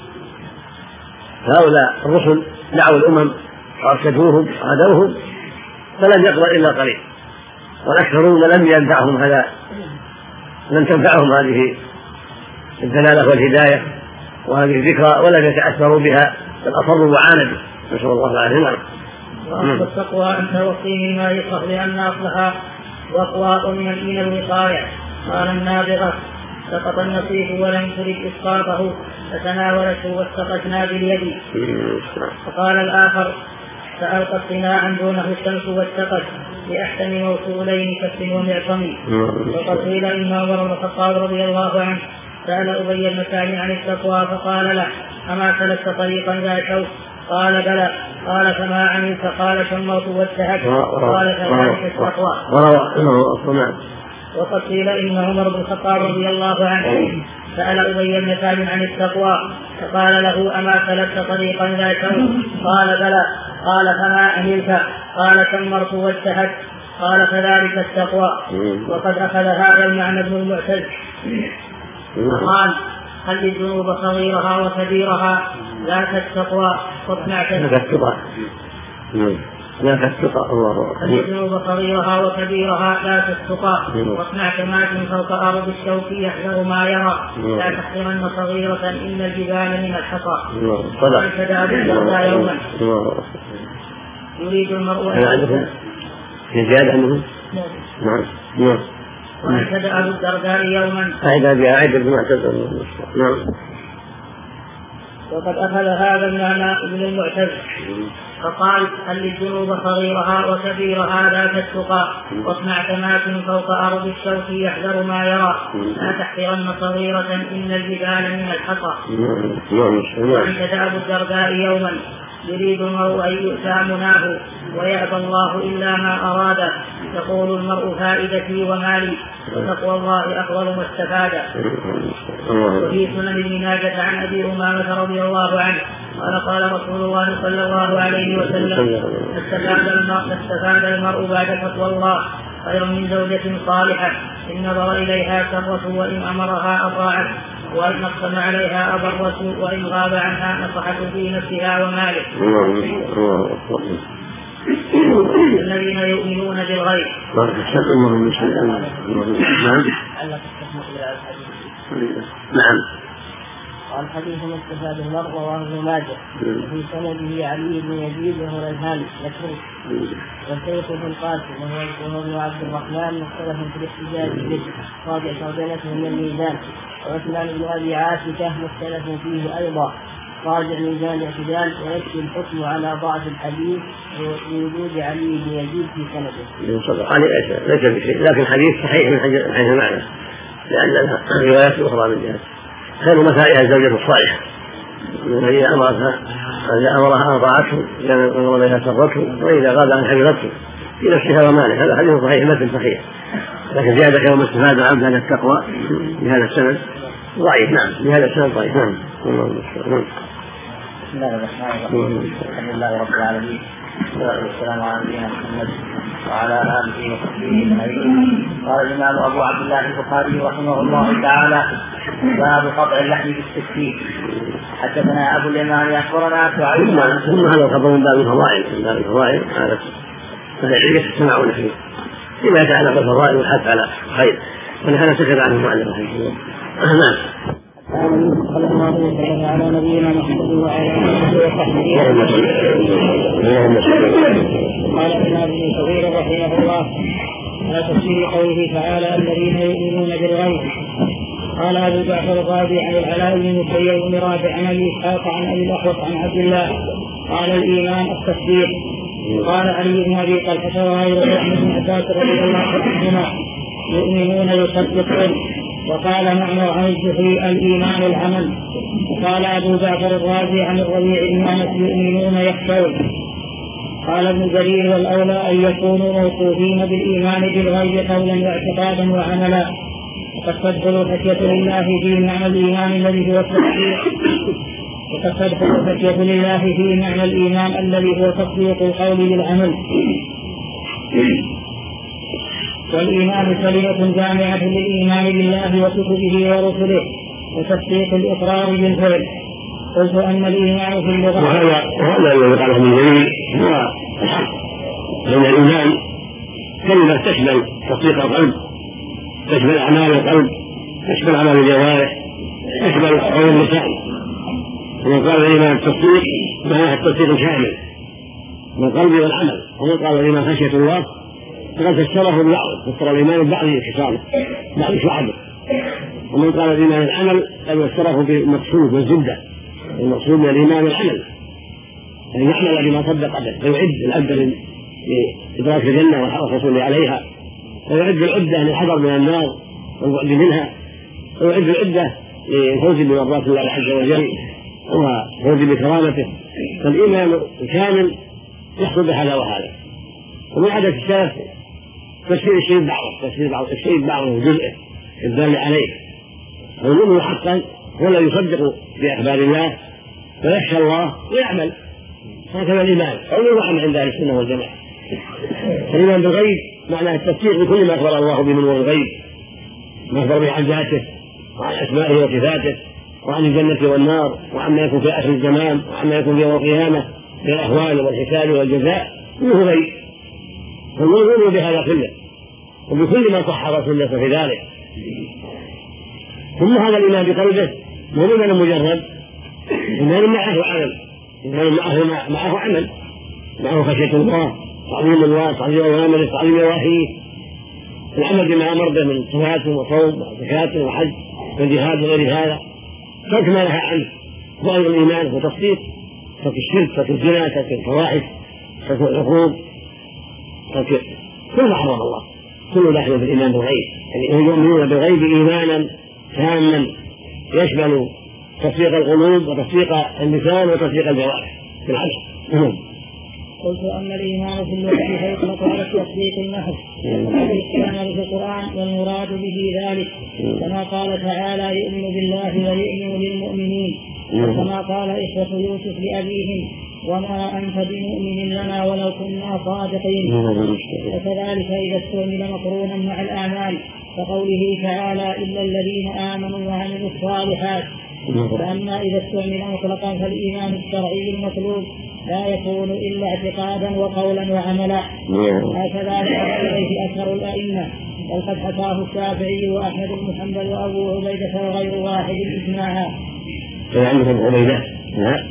هؤلاء الرسل دعوا الأمم وأرشدوهم وهدوهم فلم يقبل إلا قليل، والأكثرون لم ينفعهم هذا، لم تنفعهم هذه الدلالة والهداية وهذه الذكرى ولم يتأثروا بها بل أصروا وعاندوا، نسأل الله العافية. وأصل التقوى أن توقيه ما يصح لأن أصلها وقواء من الوقاية. قال النابغة سقط النصيح ولم ترد إسقاطه فتناولته واستقتنا باليد. فقال الآخر فألقى اصطناعا دونه الشمس واتقت بأحسن موصولين كف ومعصم. وقد قيل إن عمر بن الخطاب رضي الله عنه سأل أبي بن كعب عن التقوى فقال له أما سلكت طريقا ذا شوك؟ قال بلى. قال فما عملت؟ قال شمرت واتهت. قال كذلك التقوى. وقد قيل إن عمر بن الخطاب رضي الله عنه سأل أبي بن كعب عن التقوى فقال له أما سلكت طريقا ذا شوك؟ قال بلى. قال فما عملت؟ قال شمرت واتهت. قال كذلك التقوى. وقد أخذ هذا المعنى ابن المعتز قال هل الذنوب صغيرها وكبيرها لا تتقوى واصنع التقى لا تتقى الله هل الذنوب صغيرها وكبيرها لا تتقى واصنع كماء فوق أرض الشوك يحذر ما يرى لا تحقرن صغيرة إن الجبال من الحصى. فكذا أبو الدرداء يوما يريد المرء أن يزيادة عنه. نعم نعم وأنشد أبو الدرداء يوما أعد بها أعد المعتز. نعم. وقد أخذ هذا المعنى ابن المعتز فقال هل الذنوب صغيرها وكبيرها لا تتقى واصنع كماء فوق أرض الشوك يحذر ما يرى لا تحقرن صغيرة إن الجبال من الحصى. وأنشد أبو الدرداء يوما يريد المرء أن يؤتى مناه ويأبى الله إلا ما أراد يقول المرء فائدتي ومالي وتقوى الله أفضل ما استفاد. وفي سنن ابن ماجه عن أبي أمامة رضي الله عنه قال قال رسول الله صلى الله عليه وسلم استفاد المرء بعد تقوى الله خير من زوجة صالحة إن نظر إليها سرته وإن أمرها أطاعت وإن نقصن عليها أبرت وإن غاب عنها نصحته في نفسها وماله. الذين يؤمنون بالغيب. نعم. وعن حديث استفاد المرء رواه ابن ماجه في سنده علي بن يزيد وهو الهاني مكروه والشيخ بن قاسم وهو ابن عبد الرحمن مختلف في الاحتجاج به راجع ترجمته من الميزان. وعثمان بن ابي عاتكه مختلف فيه ايضا راجع ميزان الاعتدال ويكفي الحكم على ضعف الحديث لوجود علي بن يزيد في سنده. علي ليس بشيء لكن حديث صحيح من حيث المعنى لان الروايات الاخرى من جهه خير مسائها الزوجة الصالحة الذي أمرها إذا أمرها أطاعته إذا أمر إليها سرته وإذا غاب عن حفظته في نفسها ومالها. هذا حديث صحيح مثل صحيح، لكن زيادة يوم استفاد العبد هذا التقوى بهذا السند ضعيف. نعم بهذا السند ضعيف. نعم. بسم الله الرحمن الرحيم. الحمد لله رب العالمين والسلام على نبينا محمد وعلى آله وصحبه أجمعين. قال الإمام أبو عبد الله البخاري رحمه الله تعالى: باب قطع اللحم بالسكين. حدثنا أبو اليمان أخبرنا سعيد. ثم هذا الخبر من باب الفضائل، من باب الفضائل هذا فالعلم تسمعون فيه فيما يتعلق بالفضائل والحث على الخير، ولهذا سكت عنه المؤلف رحمه الله. نعم. صلى الله وسلم على نبينا محمد وعلى اله وصحبه. قال ابن ابي كثير رحمه الله على تفسير قوله تعالى: الذين يؤمنون بالغيب. قال ابو جعفر الرازي عن العلاء بن مسيب بن رافع عن ابي اسحاق عن ابي الاحوص عن عبد الله قال: الايمان التصديق. قال علي بن ابي طلحه وغيره عن ابن عباس رضي الله عنهما: يؤمنون يصدقون. وقال معنى عن الزهري: الإيمان العمل. وقال أبو جعفر الرازي عن الربيع بن أنس: يؤمنون يخشون. قال ابن جرير: والأولى أن يكونوا موصوفين بالإيمان بالغيب قولا واعتقادا وعملا، وقد تدخل خشية لله في معنى الإيمان الذي هو التصديق وقد تدخل خشية لله في معنى الإيمان الذي هو تصديق القول بالعمل. والإيمان كلمة جامعة للإيمان بالله وكتبه ورسله وتصديق الإقرار بالفعل. قلت أن الإيمان في اللغة وهذا وهذا الذي قاله ابن جرير هو الحق، لأن الإيمان كلمة تشمل تصديق القلب، تشمل أعمال القلب، تشمل أعمال الجوارح، تشمل قول اللسان. ومن قال الإيمان التصديق معناه التصديق الكامل من القلب والعمل. ومن قال الإيمان خشية الله فقد فسره ببعضه، فسر الإيمان ببعض خصاله بعض شعبه. ومن قال الإيمان العمل قد فسره بالمقصود والزبدة. المقصود من الإيمان العمل، أن يعمل بما صدق به، فيعد العبد لإدراك الجنة والحصول عليها، ويعد العدة للحذر من النار والبعد منها، ويعد العدة للفوز بمرضات الله عز وجل وفوز بكرامته. فالإيمان الكامل يحصل بهذا وهذا. ومن عادة السلف تفسير الشيء بعضه، تفسير بعض الشيء بعضه جزءه الدال عليه. والمؤمن حقا هو الذي يصدق بأخبار الله ويخشى الله ويعمل. هكذا الإيمان قول وعمل عند أهل السنة والجماعة. الإيمان بالغيب معناه التصديق بكل ما أخبر الله به من الغيب، ما أخبر به عن ذاته وعن أسمائه وصفاته وعن الجنة والنار وعما يكون في آخر الزمان وعما يكون في يوم القيامة من الأهوال والحساب والجزاء كله غيب. فالمؤمن بهذا كله وبكل ما صح رسول في ذلك. ثم هذا الإيمان بقلبه مو إيمان مجرد، إيمان معه عمل، إيمان معه معه عمل، معه خشية الله، تعظيم الله، تعظيم أوامره، تعظيم نواهيه، العمل بما أمر به من صلاة وصوم وزكاة وحج وجهاد وغير هذا، ترك ما نهى عنه ظاهر الإيمان وتصديق، ترك الشرك، ترك الزنا، ترك الفواحش، ترك العقوق، ترك كل ما حرم الله، كل داخل في الإيمان بالغيب. يعني يؤمنون بالغيب إيمانا تاما يشمل تصديق القلوب وتصديق اللسان وتصديق الجوارح في العمل. قلت أن الإيمان في اللغة يطلق على التصديق المحض الذي استعمل في القرآن والمراد به ذلك، كما قال تعالى: يؤمن بالله ويؤمن بالمؤمنين، وكما قال إخوة يوسف لأبيهم: وما أنت بمؤمن لنا ولو كنا صادقين. وكذلك إذا استعمل مقرونا مع الأعمال كقوله تعالى: إلا الذين آمنوا وعملوا الصالحات. فأما إذا استعمل مطلقا فالإيمان الشرعي المطلوب لا يكون إلا اعتقادا وقولا وعملا. هكذا ذهب إليه أكثر الأئمة، بل قد حكاه الشافعي وأحمد بن حنبل وأبو عبيدة وغير واحد إجماعا. عندكم عبيدة؟ لا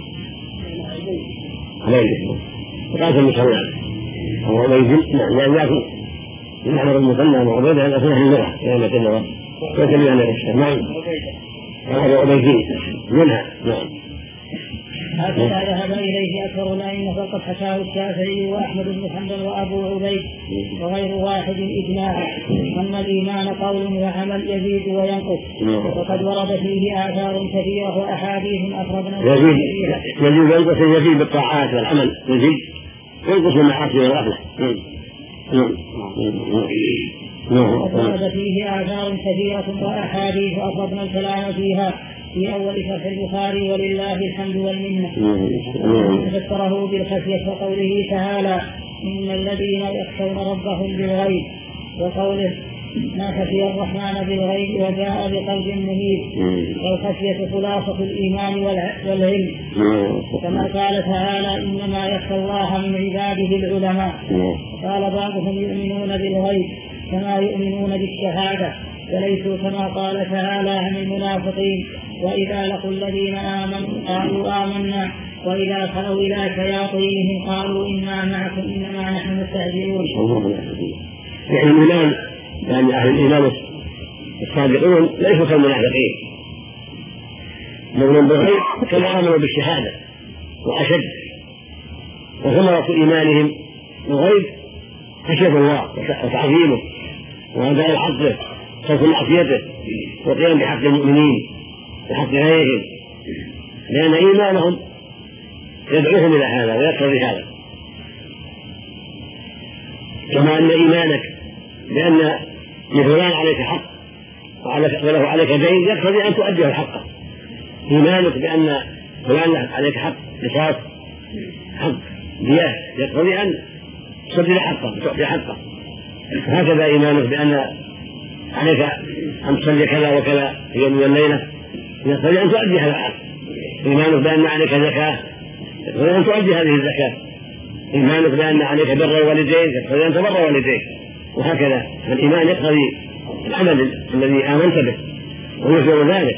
عبيدة قاتل المصنع هو عبيد، يعني يأتي من عمر المصنع وعبيدة أن أصنع اللغة كلمة اللغة وكلمة عن الرشد. نعم هذا عبيدين منها. نعم هكذا ذهب إليه أكثر الأئمة، فقد حكاه الشافعي وأحمد بن حنبل وأبو عبيد وغير واحد إجماعا. أما الإيمان قول وعمل يزيد وينقص، وقد ورد فيه آثار كثيرة وأحاديث أخرجنا يزيد يزيد وينقص، يزيد بالطاعات والعمل، يزيد وينقص بالمعاصي والغفلة. وورد فيه آثار كثيرة وأحاديث أصبنا الكلام فيها في أول شرح البخاري ولله الحمد والمنة. فسره بالخشية وقوله تعالى إن الذين يخشون ربهم بالغيب، وقوله ما خشي الرحمن بالغيب وجاء بقلب منيب. والخشية خلاصة الإيمان والعلم، كما قال تعالى إنما يخشى الله من عباده العلماء. قال بعضهم يؤمنون بالغيب كما يؤمنون بالشهادة، وليسوا كما قال تعالى عن المنافقين وإذا لقوا الذين آمنوا قالوا آمنا وإذا خلوا إلى شياطينهم قالوا إنا معكم إنما نحن مستهزئون. يعني الإيمان يعني أهل الإيمان الصادقون ليسوا كالمنافقين، يؤمنون بالغيب كما آمنوا بالشهادة وأشد، وثمرة إيمانهم بالغيب خشية الله وتعظيمه وأداء حقه خوف معصيته وقيام بحق المؤمنين وحق غيرهم، لأن إيمانهم يدعوهم إلى هذا ويقتضي هذا. كما أن إيمانك بأن لفلان عليك حق وله عليك دين يقتضي أن تؤديه حقه. إيمانك بأن فلان عليك حق قصاص حق دية يقتضي أن تسدد حقه وتعطي حقه. هكذا إيمانك بأن عليك أن تصلي كذا وكذا في يوم والليلة يقتضي أن تؤدي هذا الحق. إيمانك بأن عليك زكاة يقتضي أن تؤدي هذه الزكاة. إيمانك بأن عليك بر الوالدين يقتضي أن تبر والديك، وهكذا. الإيمان يقتضي العمل الذي آمنت به ويجب ذلك.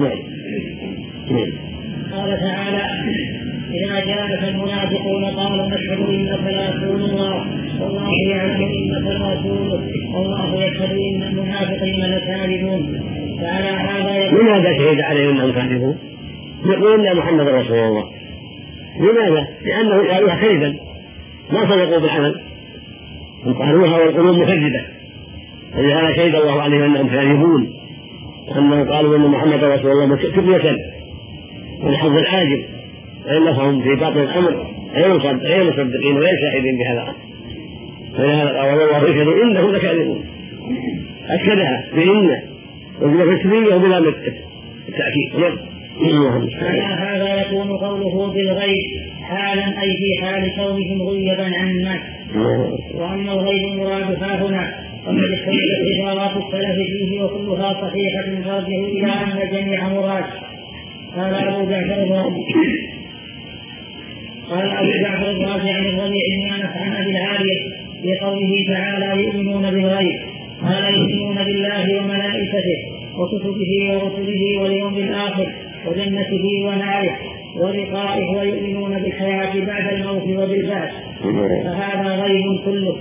قال تعالى إذا جاءك المنافقون قالوا نشهد إنك لرسول الله والله يعلم إنك لرسوله والله يشهد إن المنافقين لكاذبون. فعلى هذا لماذا شهد عليهم أنهم كاذبون؟ يقولون أن محمد رسول الله. لماذا؟ لأنه قالوها كذبا ما صدقوا بالعمل، قالوها والقلوب مكذبة، ولهذا شهد الله عليهم أنهم كاذبون، أنهم قالوا أن محمد رسول الله كذبة والحظ العاجل، وإلا فهم في باطن الأمر غير مصدقين وغير شاهدين بهذا. فلهذا قال والله يشهد إنهم لكاذبون، أكدها بإن وبلا تسمية وبلا التأكيد. على هذا يكون قوله بالغيب حالا أي في حال كونهم غيبا عن الناس. وأما الغيب المراد هنا وقد اختلفت عبارات السلف فيه وكلها صحيحة ترجع إلى أن جميع مراد. قال أبو جعفر الرازي قال أبو جعفر الرازي عن الربيع بن أنس عن أبي العالية في قوله تعالى يؤمنون بالغيب قال يؤمنون بالله وملائكته وكتبه ورسله واليوم الآخر وجنته وناره ولقائه ويؤمنون بالحياة بعد الموت وبالبعث، فهذا غيب كله.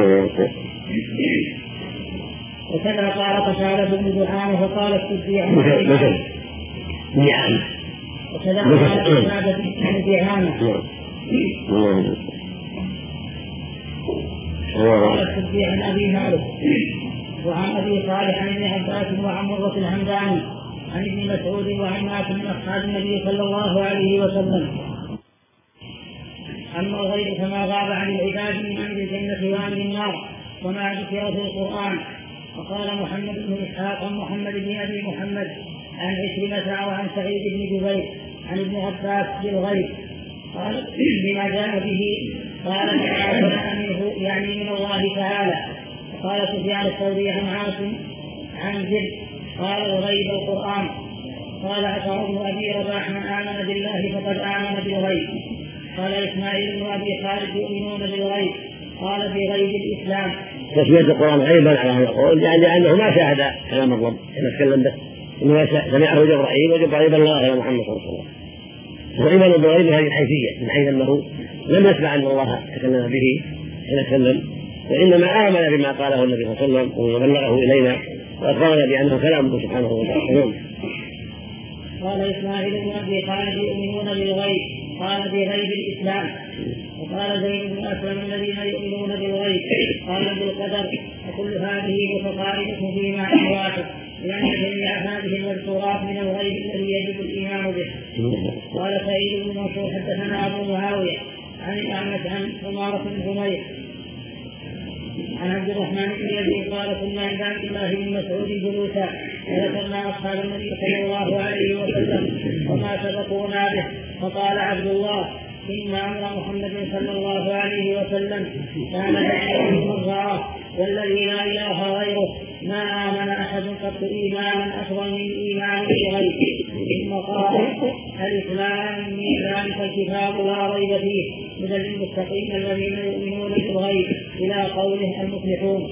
وكذا قال قتادة بن دحانة فقال السدي عن وكذا قال قتادة بن دحانة قال السدي عن أبي مالك وعن أبي صالح عن ابن عباس وعن مرة الهمداني عن ابن مسعود وعن ناس من أصحاب النبي صلى الله عليه وسلم. أما الغيب فما غاب عن العباد من أمر الجنة وأمر النار وما ذكر في القرآن. وقال محمد بن إسحاق عن محمد بن أبي محمد عن عكرمة وعن سعيد بن جبير عن ابن عباس بالغيب قال بما جاء به قال تعالى منه يعني من الله تعالى. قال سفيان الثوري عن عاصم عن زيد قال الغيب القرآن. قال عطاء بن أبي رباح من آمن بالله فقد آمن بالغيب. قال إسماعيل بن أبي خالد يؤمنون بالغيب قال بغيب الإسلام. تسمية القرآن غيبا على هذا القول يعني أنه ما شاهد كلام الرب كما تكلم به، إنه سمعه جبرائيل وجبرائيل بلغه إلى محمد صلى الله عليه وسلم. وإيمان بالغيب هذه الحيثية من حيث أنه لم يسمع أن الله تكلم به حين تكلم، وإنما آمن بما قاله النبي صلى الله عليه وسلم وبلغه إلينا وأقرنا بأنه كلامه سبحانه وتعالى. قال إسماعيل بن أبي خالد يؤمنون بالغيب قال بغيب الإسلام. وقال زيد بن أسلم الذين يؤمنون بالغيب قال بالقدر. وكل هذه متقاربة فيما أحواته لأن جميع هذه المذكورات من الغيب الذي يجب الإيمان به. قال سعيد بن منصور حدثنا أبو معاوية عن الأعمش عن عمارة بن حمير عن عبد الرحمن بن يزيد قال كنا عند عبد الله بن مسعود جلوسا فذكرنا اصحاب النبي صلى الله عليه وسلم وما سبقونا به فقال عبد الله إن أمر محمد صلى الله عليه وسلم كان يحيي من رآه والذي لا إله غيره ما آمن أحد قط إيمانا أفضل من إيمان غيره ثم قال الإسلام من ذلك الكتاب لا ريب فيه هدى للمتقين الذين يؤمنون بالغيب إلى قوله المفلحون.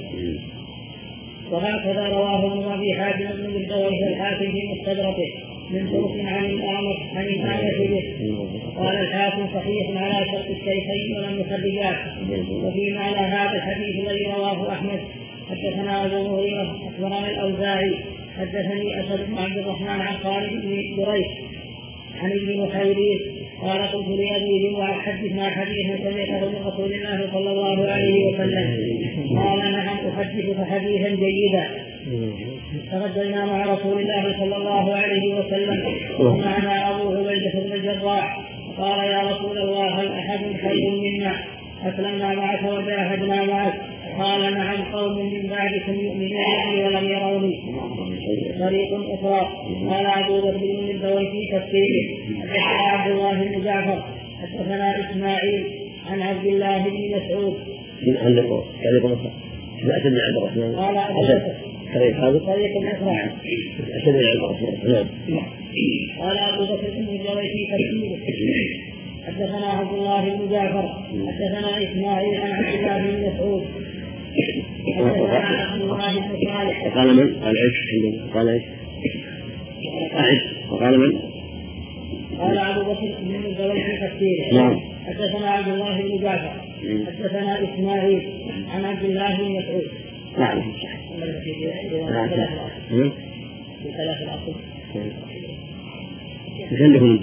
وهكذا رواه ابن أبي حاتم بن الدوي الحاكم في مستدركه من طرق عن الآمر عن الآمر به. قال الحاكم صحيح على شرط الشيخين ولم يخرجاه. وفي معنى هذا الحديث الذي رواه أحمد حدثنا أبو مغيرة أخبرنا الأوزاعي حدثني أسد بن عبد الرحمن عن خالد بن دريس عن ابن محيريث قال قلت لأبي جمعة حدثنا حديثا سمعته من رسول الله صلى الله عليه وسلم قال نعم أحدثك حديثا جيدا. تغدينا مع رسول الله صلى الله عليه وسلم ومعنا أبو عبيدة بن الجراح قال يا رسول الله هل أحد خير منا أسلمنا معك وجاهدنا معك؟ قال نعم قوم من بعدكم يؤمنون ولم يروني. طريق أخرى قال أبو بكر بن الدوي في تفسيره حدثنا عبد الله بن جعفر حدثنا إسماعيل عن عبد الله بن مسعود أسد بن عبد الرحمن قال أبو بكر طريق هذا طريق أخرى أسد بن عبد الرحمن قال أبو بكر بن الدوي في تفسيره حدثنا عبد الله بن جعفر حدثنا إسماعيل عن عبد الله بن مسعود حدثنا عبد الله بن صالح. وقال من؟ قال ايش؟ قال ايش؟ وقال من؟ قال أبو بكر بن الدوي في تفسيره نعم. حدثنا عبد الله بن جعفر حدثنا إسماعيل عن عبد الله بن مسعود. نعم. بثلاث العقل. يسلكم.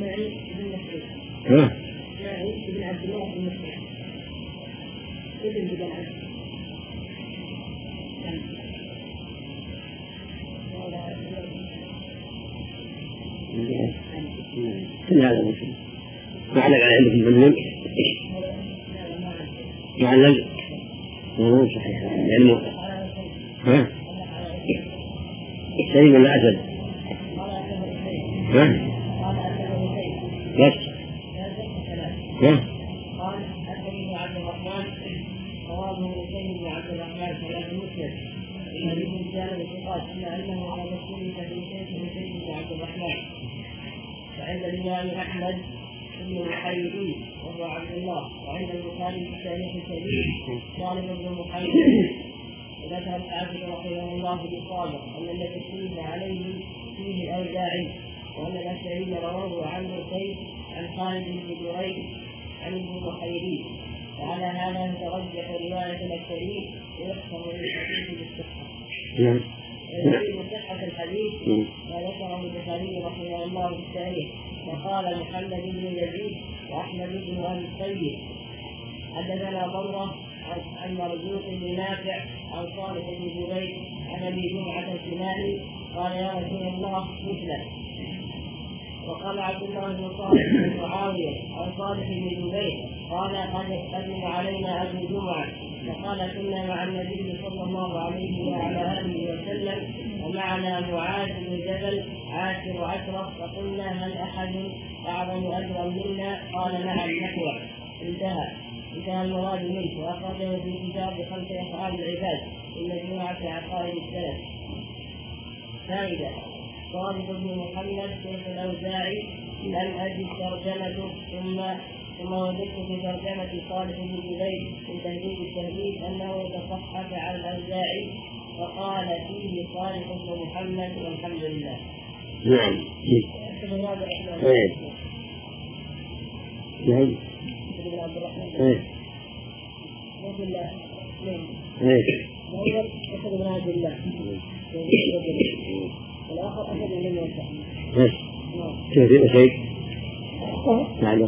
ها؟ ابن عبد الله بن مسعود ابن بدعة كل هذا ممكن. ما علق على عندكم بالليل؟ ما علق؟ مو صحيح يعني مو. ها؟ سليم ولا أسد؟ ها؟ بس. قال حدثني عبد الرحمن رواه مسلم بن عبد الرحمن في مسلم الذي من كان بثقات الا انه على مسلم في شيخ مسلم بن عبد الرحمن وعند الامام احمد بن محيريث وهو عبد الله وعند البخاري في التاريخ الكبير صالح بن محيريث وذكر الحافظ رحمه الله بالصالح ان الذي اختلف عليه فيه الاوزاعي وان الاشعري رواه عن بكير عن خالد بن دريس عن ابن محيريث وعلى هذا ترجح رواية الأكثرين ويحكم للحديث بالصحة. نعم. ويجب صحة الحديث ما ذكره البخاري رحمه الله في التاريخ وقال محمد بن يزيد وأحمد بن أبي الطيب حدثنا مرة عن مرزوق بن نافع عن صالح بن جبير عن أبي جمعة الكناني قال يا رسول الله مثله. وقال عبد الله بن صالح بن معاوية عن صالح بن جبير قال قد قدم علينا أبو جمعة فقال كنا مع النبي صلى الله عليه وعلى آله وسلم ومعنا معاذ بن جبل عاشر عشرة فقلنا هل أحد أعظم أجرا منا؟ قال نعم نحوه. انتهى انتهى المراد منه وأخرجه في كتاب خمس أفعال العباد المجموعة في عقائد السلف. فائدة صالح بن محمد شيخ الأوزاعي لم أجد ترجمته ثم ثم وجدت في ترجمة صالح بن جبير من تهذيب التهذيب أنه تصحف على الأوزاعي فقال فيه صالح بن محمد والحمد لله. نعم. نعم. بن عبد الرحمن. إيه. إيه. الأول أسد بن عبد الله. والآخر أسد بن موسى. إيه. كيف شيء؟ نعم.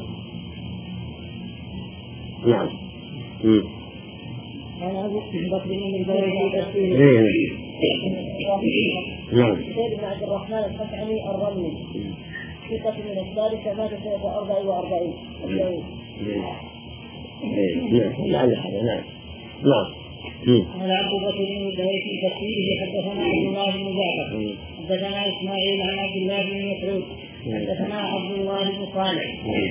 نعم. امم. أنا أبو بكر بن الجوزي تفسير. إيه. نعم. سيد بن عبد الرحمن الخشعمي الرملي. ثقة من الثالثة مات سنة أربع وأربعين. إيه. نعم. نعم. نعم. نعم. قال عبد بكر بن الدويل في تفسيره حدثنا عبد الله بن جعفر حدثنا اسماعيل عن عبد الله بن مسعود حدثنا عبد الله بن صالح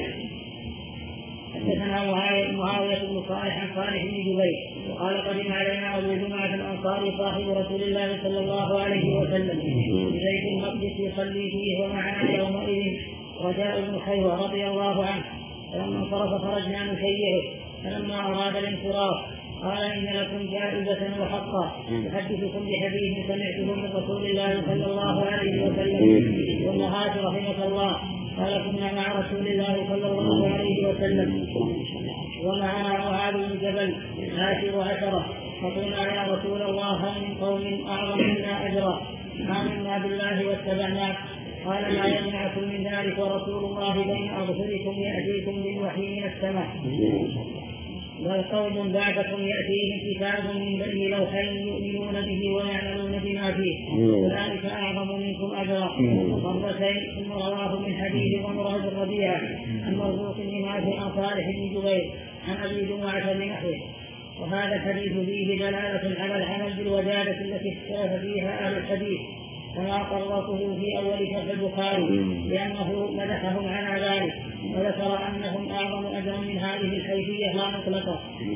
حدثنا معاوية بن صالح عن صالح بن جبير قال قدم علينا أبو جمعة الأنصاري صاحب رسول الله صلى الله عليه وسلم في بيت المقدس يصلي فيه ومعنا يومئذ رجاء بن خيوة رضي الله عنه فلما انصرف خرجنا نشيعه فلما أراد الانصراف قال إن لكم جائزة وحقا أحدثكم بحديث سمعته من رسول الله صلى الله عليه وسلم والمهاجر رحمه الله قال كنا مع رسول الله صلى الله عليه وسلم ومعنا معاذ بن جبل عاشر عشرة فقلنا يا رسول الله هل من قوم أعظم منا أجرا آمنا بالله واتبعناك قال ما يمنعكم من ذلك ورسول الله بين أظهركم يأتيكم بالوحي من السماء بل قوم بعدكم يأتيهم كتاب من بين لوحين يؤمنون به ويعملون بما فيه أولئك أعظم منكم أجرا مرتين ثم رواه من حديث عمر بن ربيعة عن مرزوق بن نافع عن صالح بن جبير عن أبي جمعة بنحوه. وهذا الحديث فيه دلالة على العمل بالوجادة التي اختلف فيها أهل الحديث كما قررته في أول شرح البخاري لأنه مدحهم على ذلك وذكر أنهم أعظم أجرا من هذه الحيثية لا مطلقة.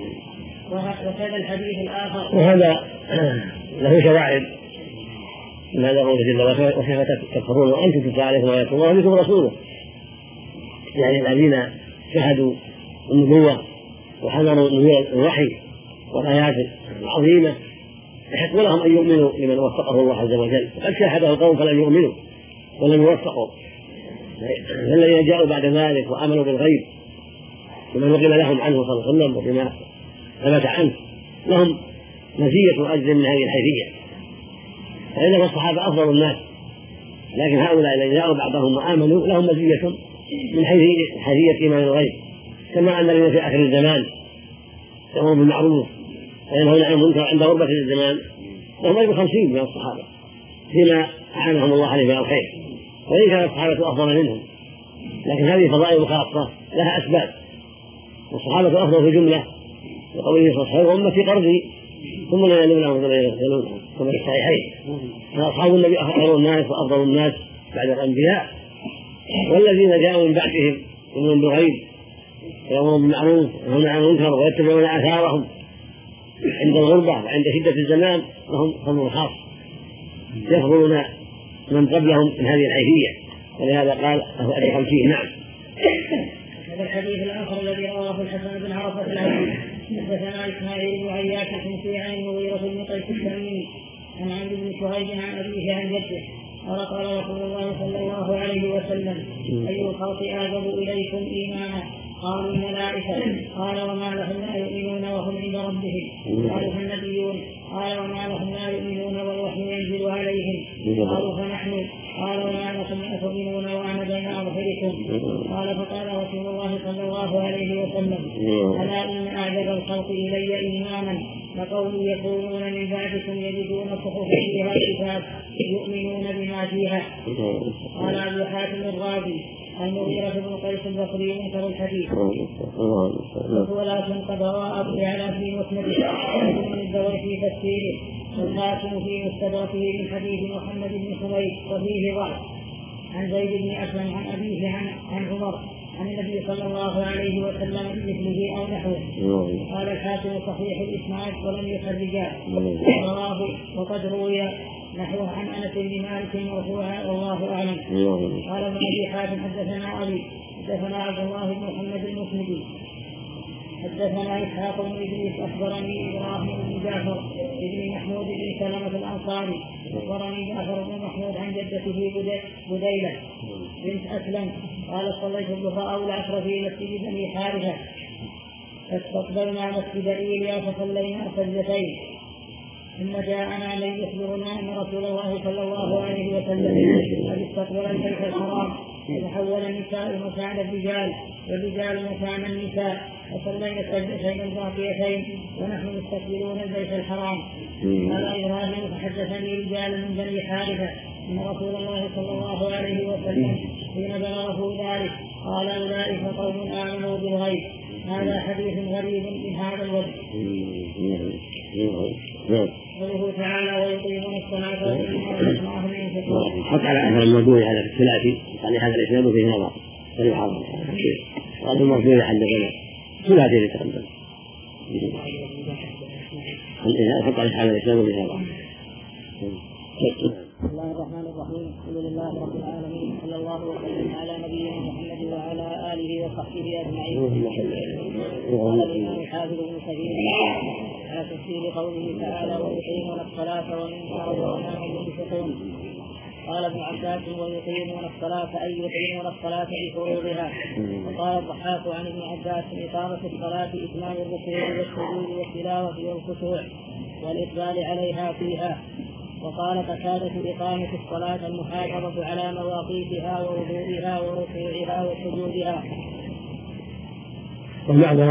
وكذا الحديث الآخر وهذا له شواهد من هذا قوله جل وعلا وكيف تكفرون وأنتم تتلى عليكم آيات الله وبكم رسوله، يعني الذين شهدوا النبوة وحضروا الوحي والآيات العظيمة يحق لهم أن يؤمنوا لمن وفقه الله عز وجل، وقد شاهده القوم فلم يؤمنوا ولم يوفقوا، فالذين جاءوا بعد ذلك وآمنوا بالغيب بما نقل لهم عنه صلى الله عليه وسلم وبما ثبت عنه لهم مزية وأجر من هذه الحيثية. فإن الصحابة أفضل الناس، لكن هؤلاء الذين جاءوا بعضهم وآمنوا لهم مزية من حيثية إيمان الغيب، كما أن الذين في آخر الزمان يأمرون بالمعروف وينهون عن المنكر عند غربة الزمان لهم أجر خمسين من الصحابة فيما أعانهم الله عليه من الخير، وإن كان الصحابة أفضل منهم، لكن هذه فضائل خاصة لها أسباب. والصحابة أفضل في جملة وقوله صلى الله عليه وسلم أمتي قرضي ثم لا يلونهم ولا يغسلونهم كما في الصحيحين. فأصحاب النبي أخير الناس وأفضل الناس بعد الأنبياء، والذين جاءوا من بعدهم يؤمنون بالغيب ويأمرون بالمعروف وينهون عن المنكر ويتبعون آثارهم عند الغربة وعند شدة الزمان لهم فضل خاص يفضلون من قبلهم من هذه الحيثية، ولهذا قال أهو أجر خمسين. نعم. هذا الحديث الآخر الذي رواه الحسن بن عرفة العزيز حدثنا إسماعيل بن عياش الحمصي عن المغيرة بن قيس التميمي عن عمرو بن شهيد عن أبيه عن جده قال قال رسول الله صلى الله عليه وسلم أي الخلق أعجب إليكم إيمانا؟ قالوا الملائكة. قال وما لهم لا يؤمنون وهم عند ربهم؟ قالوا فالنبيون. قال وما لهم لا يؤمنون والوحي ينزل عليهم؟ قالوا فنحن. قال وما لكم لا تؤمنون وأنا بين أظهركم؟ قال فقال رسول الله صلى الله عليه وسلم ألا إن أعجب الخلق إلي إيمانا لقول يقولون من بعدكم يجدون صحف فيها كتاب يؤمنون بما فيها. قال أبو حاتم الرازي المغيرة بن قيس البصري منكر الحديث ولكن قد روى أبو يعلى في مسنده وابن الدوري في تفسيره والحاكم في مستدركه من حديث محمد بن حميد وفيه ضعف عن زيد بن أسلم عن أبيه عن, عن عمر عن النبي صلى الله عليه وسلم بمثله أو نحوه. قال الحاكم صحيح الإسناد ولم يخرجاه رواه وقد روي نحوه عن أنس بن مالك مرفوعا والله أعلم. قال ابن أبي حاتم حدثنا أبي حدثنا عبد الله بن محمد المسندي حدثنا إسحاق بن إدريس أخبرني إبراهيم بن جعفر بن محمود بن سلمة الأنصاري أخبرني جعفر بن محمود عن جدته بديلة بنت أسلم قال صليت الظهر أو العصر في مسجد بني حارثة فاستقبلنا مسجد إيليا فصلينا سجدتين ثم جاءنا من يخبرنا أن رسول الله صلى الله عليه وسلم قد استقبل البيت الحرام وتحول النساء مكان الرجال والرجال مكان النساء وصلينا السجدتين الباقيتين ونحن مستقبلون البيت الحرام. قال إبراهيم فحدثني رجال من بني حارثة أن رسول الله صلى الله عليه وسلم حين بلغه ذلك قال أولئك قوم آمنوا بالغيب. هذا حديث غريب من هذا الوجه. قوله تعالى ويقيمون الصلاة ومما رزقناهم ينفقون. حط على أثر الموضوع هذا في الثلاثي يعني هذا الإسلام فيه نظر فليحاضر وهذا الموضوع حدثنا ثلاثي اللي تقدم حط على هذا الإسلام فيه نظر. بسم الله الرحمن الرحيم. الحمد لله رب العالمين صلى الله وسلم على نبينا محمد وعلى اله وصحبه اجمعين. قال الامام الحافظ ابن كثير على تفسير قوله تعالى ويقيمون الصلاه ومما رزقناهم ينفقون. قال ابن عباس ويقيمون الصلاه اي يقيمون الصلاه بفروضها. وقال الضحاك عن ابن عباس اقامه الصلاه اتمام الركوع والسجود والتلاوه والخشوع والاقبال عليها فيها. وقال قتادة إقامة الصلاة المحافظة على مواقيتها ووضوئها وركوعها وسجودها. والمعنى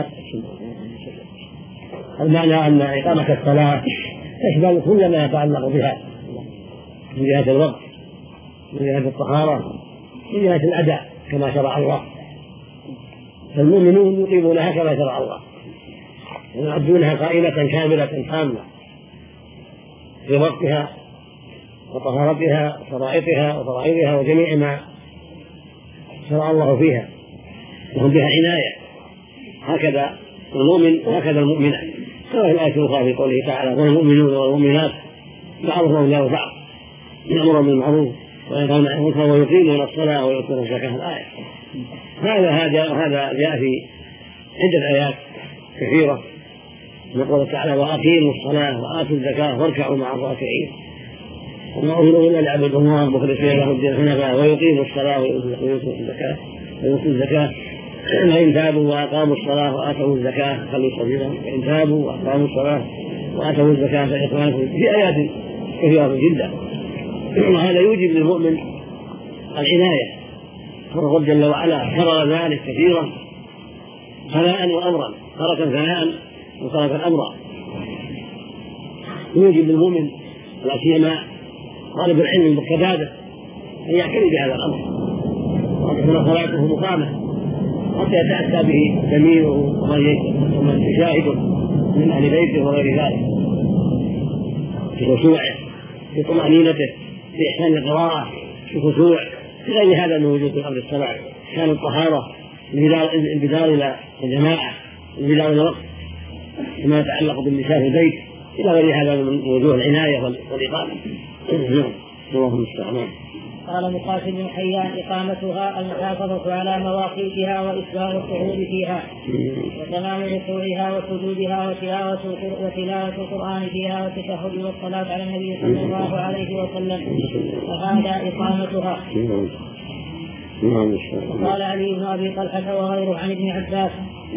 المعنى أن إقامة الصلاة تشمل كل ما يتعلق بها من جهة الوقت من جهة الطهارة من جهة الأداء كما شرع الله. فالمؤمنون يقيمونها كما شرع الله ويعدونها قائمة كاملة تامة في وقتها وطهارتها وشرائطها وفرائضها وجميع ما شرع الله فيها وهم بها عناية. هكذا المؤمن وهكذا المؤمنة كما في الآية الأخرى في قوله تعالى والمؤمنون والمؤمنات بعضهم أولياء بعض يأمرون بالمعروف وينهون عن المنكر ويقيمون الصلاة ويؤتون الزكاة. الآية هذا هذا هذا جاء في عدة آيات كثيرة يقول تعالى وأقيموا الصلاة وآتوا الزكاة واركعوا مع الراكعين وما أمروا إلا ليعبدوا الله مخلصين له الدين حنفاء ويقيموا الصلاة ويؤتوا الزكاة ويؤتوا الزكاة فإن تابوا وأقاموا الصلاة وآتوا الزكاة خلوا سبيلهم فإن تابوا وأقاموا الصلاة وآتوا الزكاة فإخوانكم في آيات كثيرة جدا. وهذا يوجب للمؤمن العناية والرب جل وعلا كرر ذلك كثيرا ثناء وأمرا تركا ثناء وتركا أمرا. يوجب للمؤمن لا سيما طالب العلم بالكبادة أن يعتني بهذا الأمر وأن تكون صلاته مقامة حتى يتأتى به جميعه ومن يشاهده من أهل بيته وغير ذلك في خشوعه في طمأنينته في إحسان القراءة في خشوع في غير هذا من وجود أمر الصلاة كان الطهارة البدار إلى الجماعة البدار إلى الوقت كما يتعلق بالنساء في البيت إلى غير هذا من وجوه العناية والإقامة. الله المستعان. قال مقاتل بن حيان إقامتها المحافظة على مواقيتها وإسباغ الطهور فيها وتمام ركوعها وسجودها وتلاوة القرآن فيها والتشهد والصلاة على النبي صلى الله عليه وسلم فهذا إقامتها. وقال علي بن أبي طلحة وغيره عن ابن عباس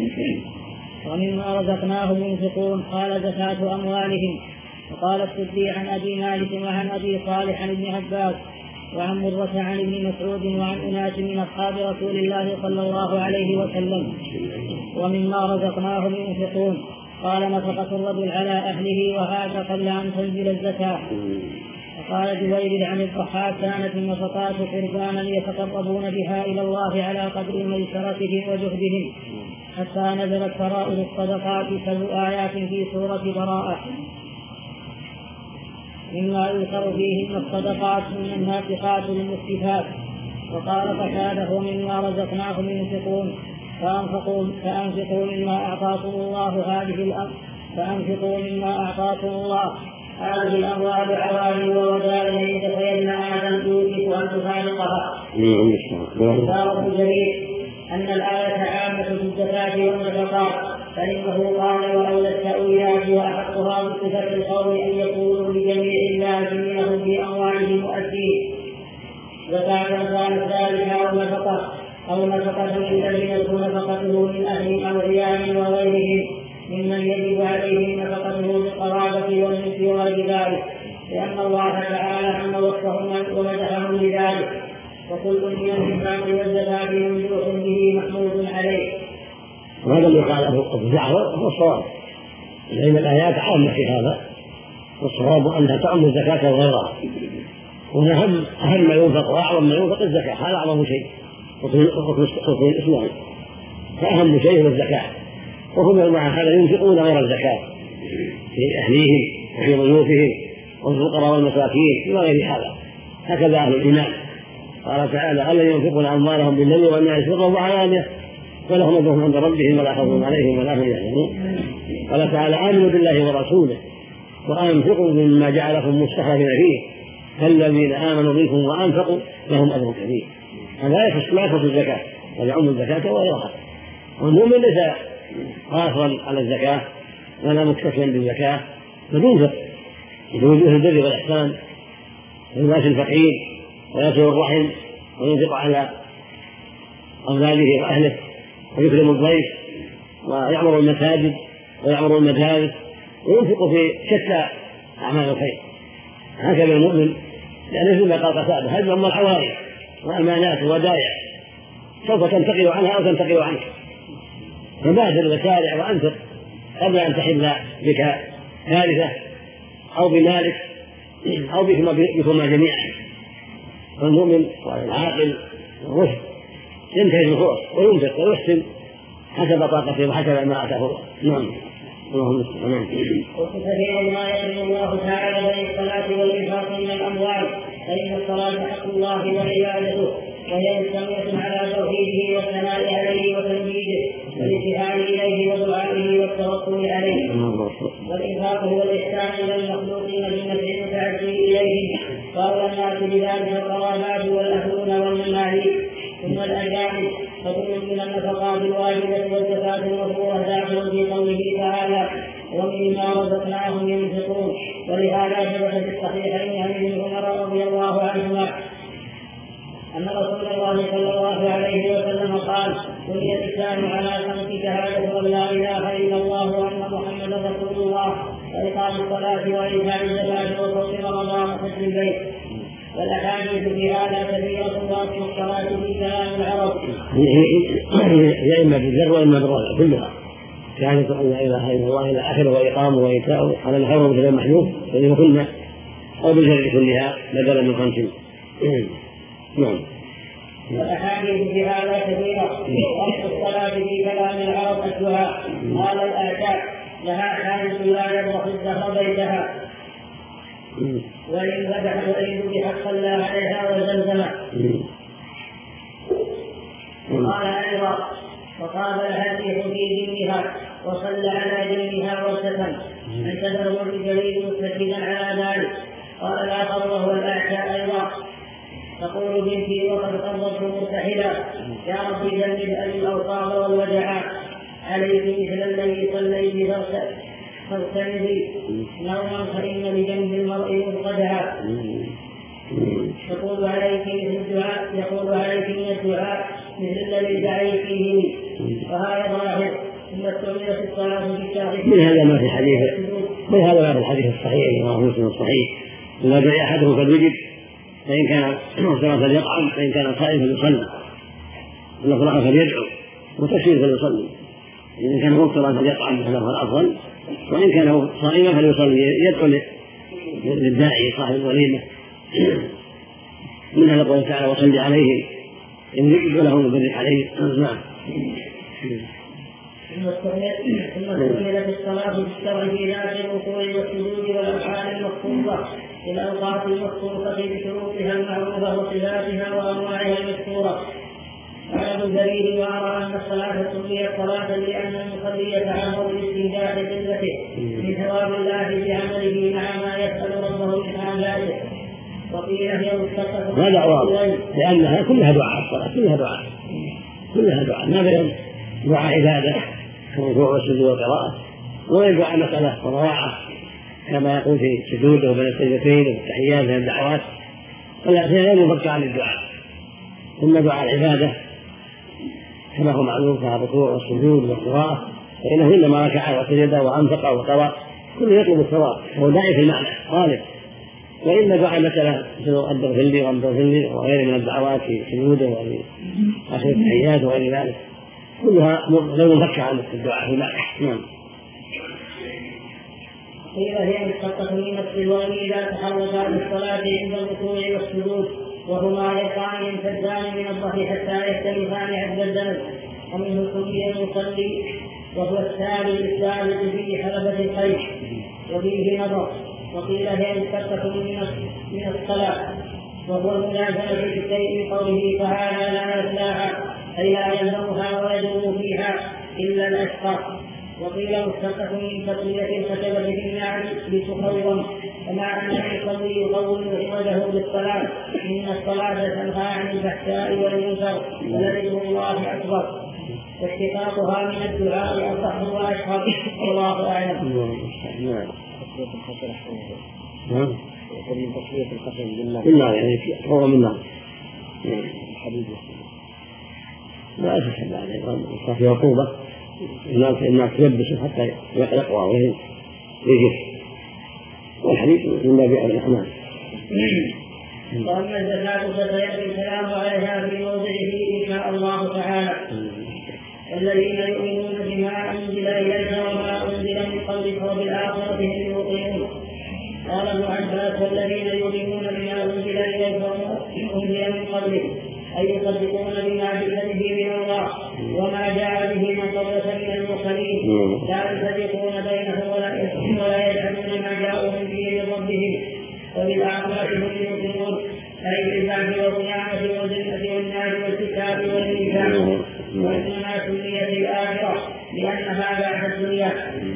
ومما رزقناهم ينفقون قال زكاة أموالهم. وقال السدي عن أبي مالك وعن أبي صالح عن ابن عباس وعن مرة عن ابن مسعود وعن أناس من أصحاب رسول الله صلى الله عليه وسلم ومما رزقناهم ينفقون. قال نفقة الرجل على أهله وهذا قبل أن تنزل الزكاة. وقال جويبر عن الضحاك كانت النفقات قربانا يتقربون بها إلى الله على قدر ميسرتهم وجهدهم حتى نزلت فرائض الصدقات سبع آيات في سورة براءة مما يذكر فيهن الصدقات من النافقات للمسلفات. وقال قتادة ومما رزقناهم ينفقون فأنفقوا, فأنفقوا مما أعطاكم الله هذه الأمر فأنفقوا مما أعطاكم الله هذه الأموال عوالي وودائع يتخيلن آدم يوجب أن تفارقها. إشارة الجليل أن الآية عامة في الزكاة والنفقات فإنه قال ولولا التأويلات وأحقها بصفة القول أن يكونوا لجميع اللازمين في أموالهم مؤدين زكاة كانت ذلك أو نفقة أو نفقة الذي يكون نفقته من أهل أو عيال وغيرهم ممن يجب عليهم نفقته بالقرابة والمثل وغير ذلك لأن الله تعالى أن وصفهم ومدحهم لذلك وكل من الإنفاق والزكاة ممدوح به محمود عليه. وهذا اللي قاله الدعوة هو الصواب لأن الآيات عامة في هذا والصواب أنها تعم الزكاة وغيرها وأهم أهم ما ينفق وأعظم ما ينفق الزكاة، هذا أعظم شيء ركن الإسلام، فأهم شيء هو الزكاة. وهم مع هذا ينفقون غير الزكاة في أهليهم وفي ضيوفهم وفي الفقراء والمساكين وغير هذا، هكذا أهل الإيمان. قال تعالى: الذين ينفقون أموالهم بالليل والنهار سرا وعلانية ولهم أجرهم عند ربهم ولا خوف عليهم ولا هم يحزنون. قال تعالى: آمنوا بالله ورسوله وأنفقوا مما جعلكم مستخلفين فيه فالذين آمنوا منكم وأنفقوا لهم أجر كبير. هذا يخص لا يخص الزكاة ويعم الزكاة وغيرها. والمؤمن ليس قاصرا على الزكاة ولا مكتفيا بالزكاة، بل ينفق بوجوه البر والإحسان ويواسي الفقير ويصل الرحم وينفق على أولاده وأهله ويكرم الضيف ويعمر المساجد ويعمر المدارس وينفق في شتى أعمال الخير. هكذا المؤمن، لأنه مثل ما قال قتادة: هذه أمور الحواري وأمانات وودائع سوف تنتقل عنها أو تنتقل عنك، فبادر وسارع وأنفق قبل أن تحل بك كارثة أو بمالك أو بكما جميعا. فالمؤمن والعاقل والرشد ينتهز الفرص وينفق ويحسن حسب طاقته وحسب ما آتاه الله. نعم. اللهم امين. وكثيرا ما يدعو الله تعالى بين الصلاه والانفاق من الاموال، فان الصلاه حق الله وعبادته، وهي مستمره على توحيده والثناء عليه وتمجيده والابتهال اليه ودعائه والتوكل عليه. والانفاق هو الاحسان الى المخلوقين بالنفع المتعدي اليهم، قال الناس بذلك القرابات والاهلون والمماليك ثم الاجانب، فكل من النفقات الواجبه والزكاه المفروضه داخل في قوله تعالى: ومما رزقناهم ينفقون. ولهذا ثبت في الصحيحين عن ابن عمر رضي الله عنهما أن رسول الله صلى الله عليه وسلم قال: بني الإسلام على خمس: شهادة أن لا إله إلا الله وأن محمدا رسول الله، وإقام الصلاة وإيتاء الزكاة وصوم رمضان وحج البيت. والأحاديث في هذا كثيرة، وأصل الصلاة في كلام العرب هي إما بالذر وإما بالرفع كلها، شهادة أن لا إله إلا الله إلى آخره وإقامه وإيتاءه على الحرم مثل المحذوف الذي كنا أو بالجر كلها بدلا من خمس. نعم. والأحاديث في هذا كثيرة، وأصل الصلاة في كلام العرب الدعاء. قال الآتاء: لها حادث لا يبرح الدهر بيتها، وإن ذبح وإن ذبح صلى عليها وزمزم. قال أيضا: وقابل الريح في دينها وصلى على دينها وارتكن، اعتذر بالجليل متكدا على ذلك. قال الآخر وهو الآتاء أيضا: تقول بنتي وقد قررت مرتحلا: يا رب جنب أبي الأوصال والوجعات، عليك مثل الذي صليت فاغتنبي نوما فإن لجنب المرء مبقدها. يقول عليك مثل الدعاء يقول عليك من الدعاء مثل الذي دعيت فيه، وهذا ظاهر. ثم استعملت الصلاة في الشهر. من هذا ما في حديث من هذا ما في الحديث الصحيح رواه مسلم الصحيح: إذا دعي أحدهم فليجب، فإن كان صلاة فليطعم، فإن كان صائما فليصلي، إن صلاة فليدعو، وتشريع فليصلي. إن كان مفطرا فليطعم فله الأفضل، وإن كان صائما فليصلي، يدعو للداعي صاحب الوليمة. من هذا قوله تعالى: وصلي عليهم إن يجب له وبرك عليه. نعم. ثم استعملت الصلاة بالشرع في ذات الركوع والسجود والأفعال المخصوصة في الأوقات المخصوصة بشروطها المعروفة وصفاتها وأنواعها المذكورة. قال ابن جرير: وأرى أن الصلاة سميت صلاة لأن المصلي يتعرض لاستنجاء قلته من ثواب الله بعمله مع ما يسأل ربه من عباده. وقيل هي مستقبل هذا واضح، لأنها كلها دعاء، الصلاة كلها دعاء كلها دعاء، ما بين دعاء عبادة كالركوع والسجود والقراءة، وغير دعاء مسألة وضواعة كما يقول في السجود وبين السجدتين والتحيات من الدعوات، ولا غير مفك عن الدعاء. ثم دعاء العبادة كما هو معلوم كالركوع والسجود والقراءة، فإنه إنما ركع وسجد وأنفق وقرأ كله يطلب الثواب، وهو داعي في المعنى غالب. وإن دعاء مثلا مثل رب اغفر لي ورب اغفر لي وغيره من الدعوات في سجوده وفي آخر التحيات وغير ذلك كلها غير مفك عن الدعاء في المعنى. نعم. قيل هي مشتقة من السلوان إذا تحركا بالصلاة عند الركوع والسجود، وهما يقعان يمتدان من الظهر حتى يختلفان عند الذنب، ومنه سمي المصلي وهو السالي الثالث في حلبة الخيل، وفيه نظر. وقيل هي مشتقة من الصلاة وهو الملازمة بالشيء قوله تعالى لا يصلاها أي لا يلزمها ويدوم فيها إلا الأشقى. وقيل مشتقة من تقوية الخشبة بالنعل لتقوم، كما أن المصلي يقوم عوده بالصلاة إن الصلاة تنهى عن الفحشاء والمنكر ولذكر الله أكبر، واشتقاقها من الدعاء أصح وأشهر، والله أعلم. نعم. ومن تصوير القسم بالله. بالله يعني هو من النار. الحديث. لا أساس الله عليه صار في عقوبة الناس الناس يلبسوا حتى يقوى ويجف، والحديث من باب الأعمال. وأما الزكاة فسيأتي الكلام عليها في موضعه إن شاء الله تعالى. الذين يؤمنون بما أنزل إليك وما أنزل من قبلك وبالآخرة هم يوقنون. قال ابن عباس والذين يؤمنون بما أنزل إليك وما أنزل من قبلك أي يصدقون بما جاء به من الله وما جاء به من قبلك من المرسلين، لا يفرقون بينه ولا يجعلون ما جاءوا من دين ربهم، وبالآخرة هم يوقنون أي بالبعث والقيامة والجنة والنار والكتاب والميزان. وإنما سميت الآخرة لأنها بعد الدنيا.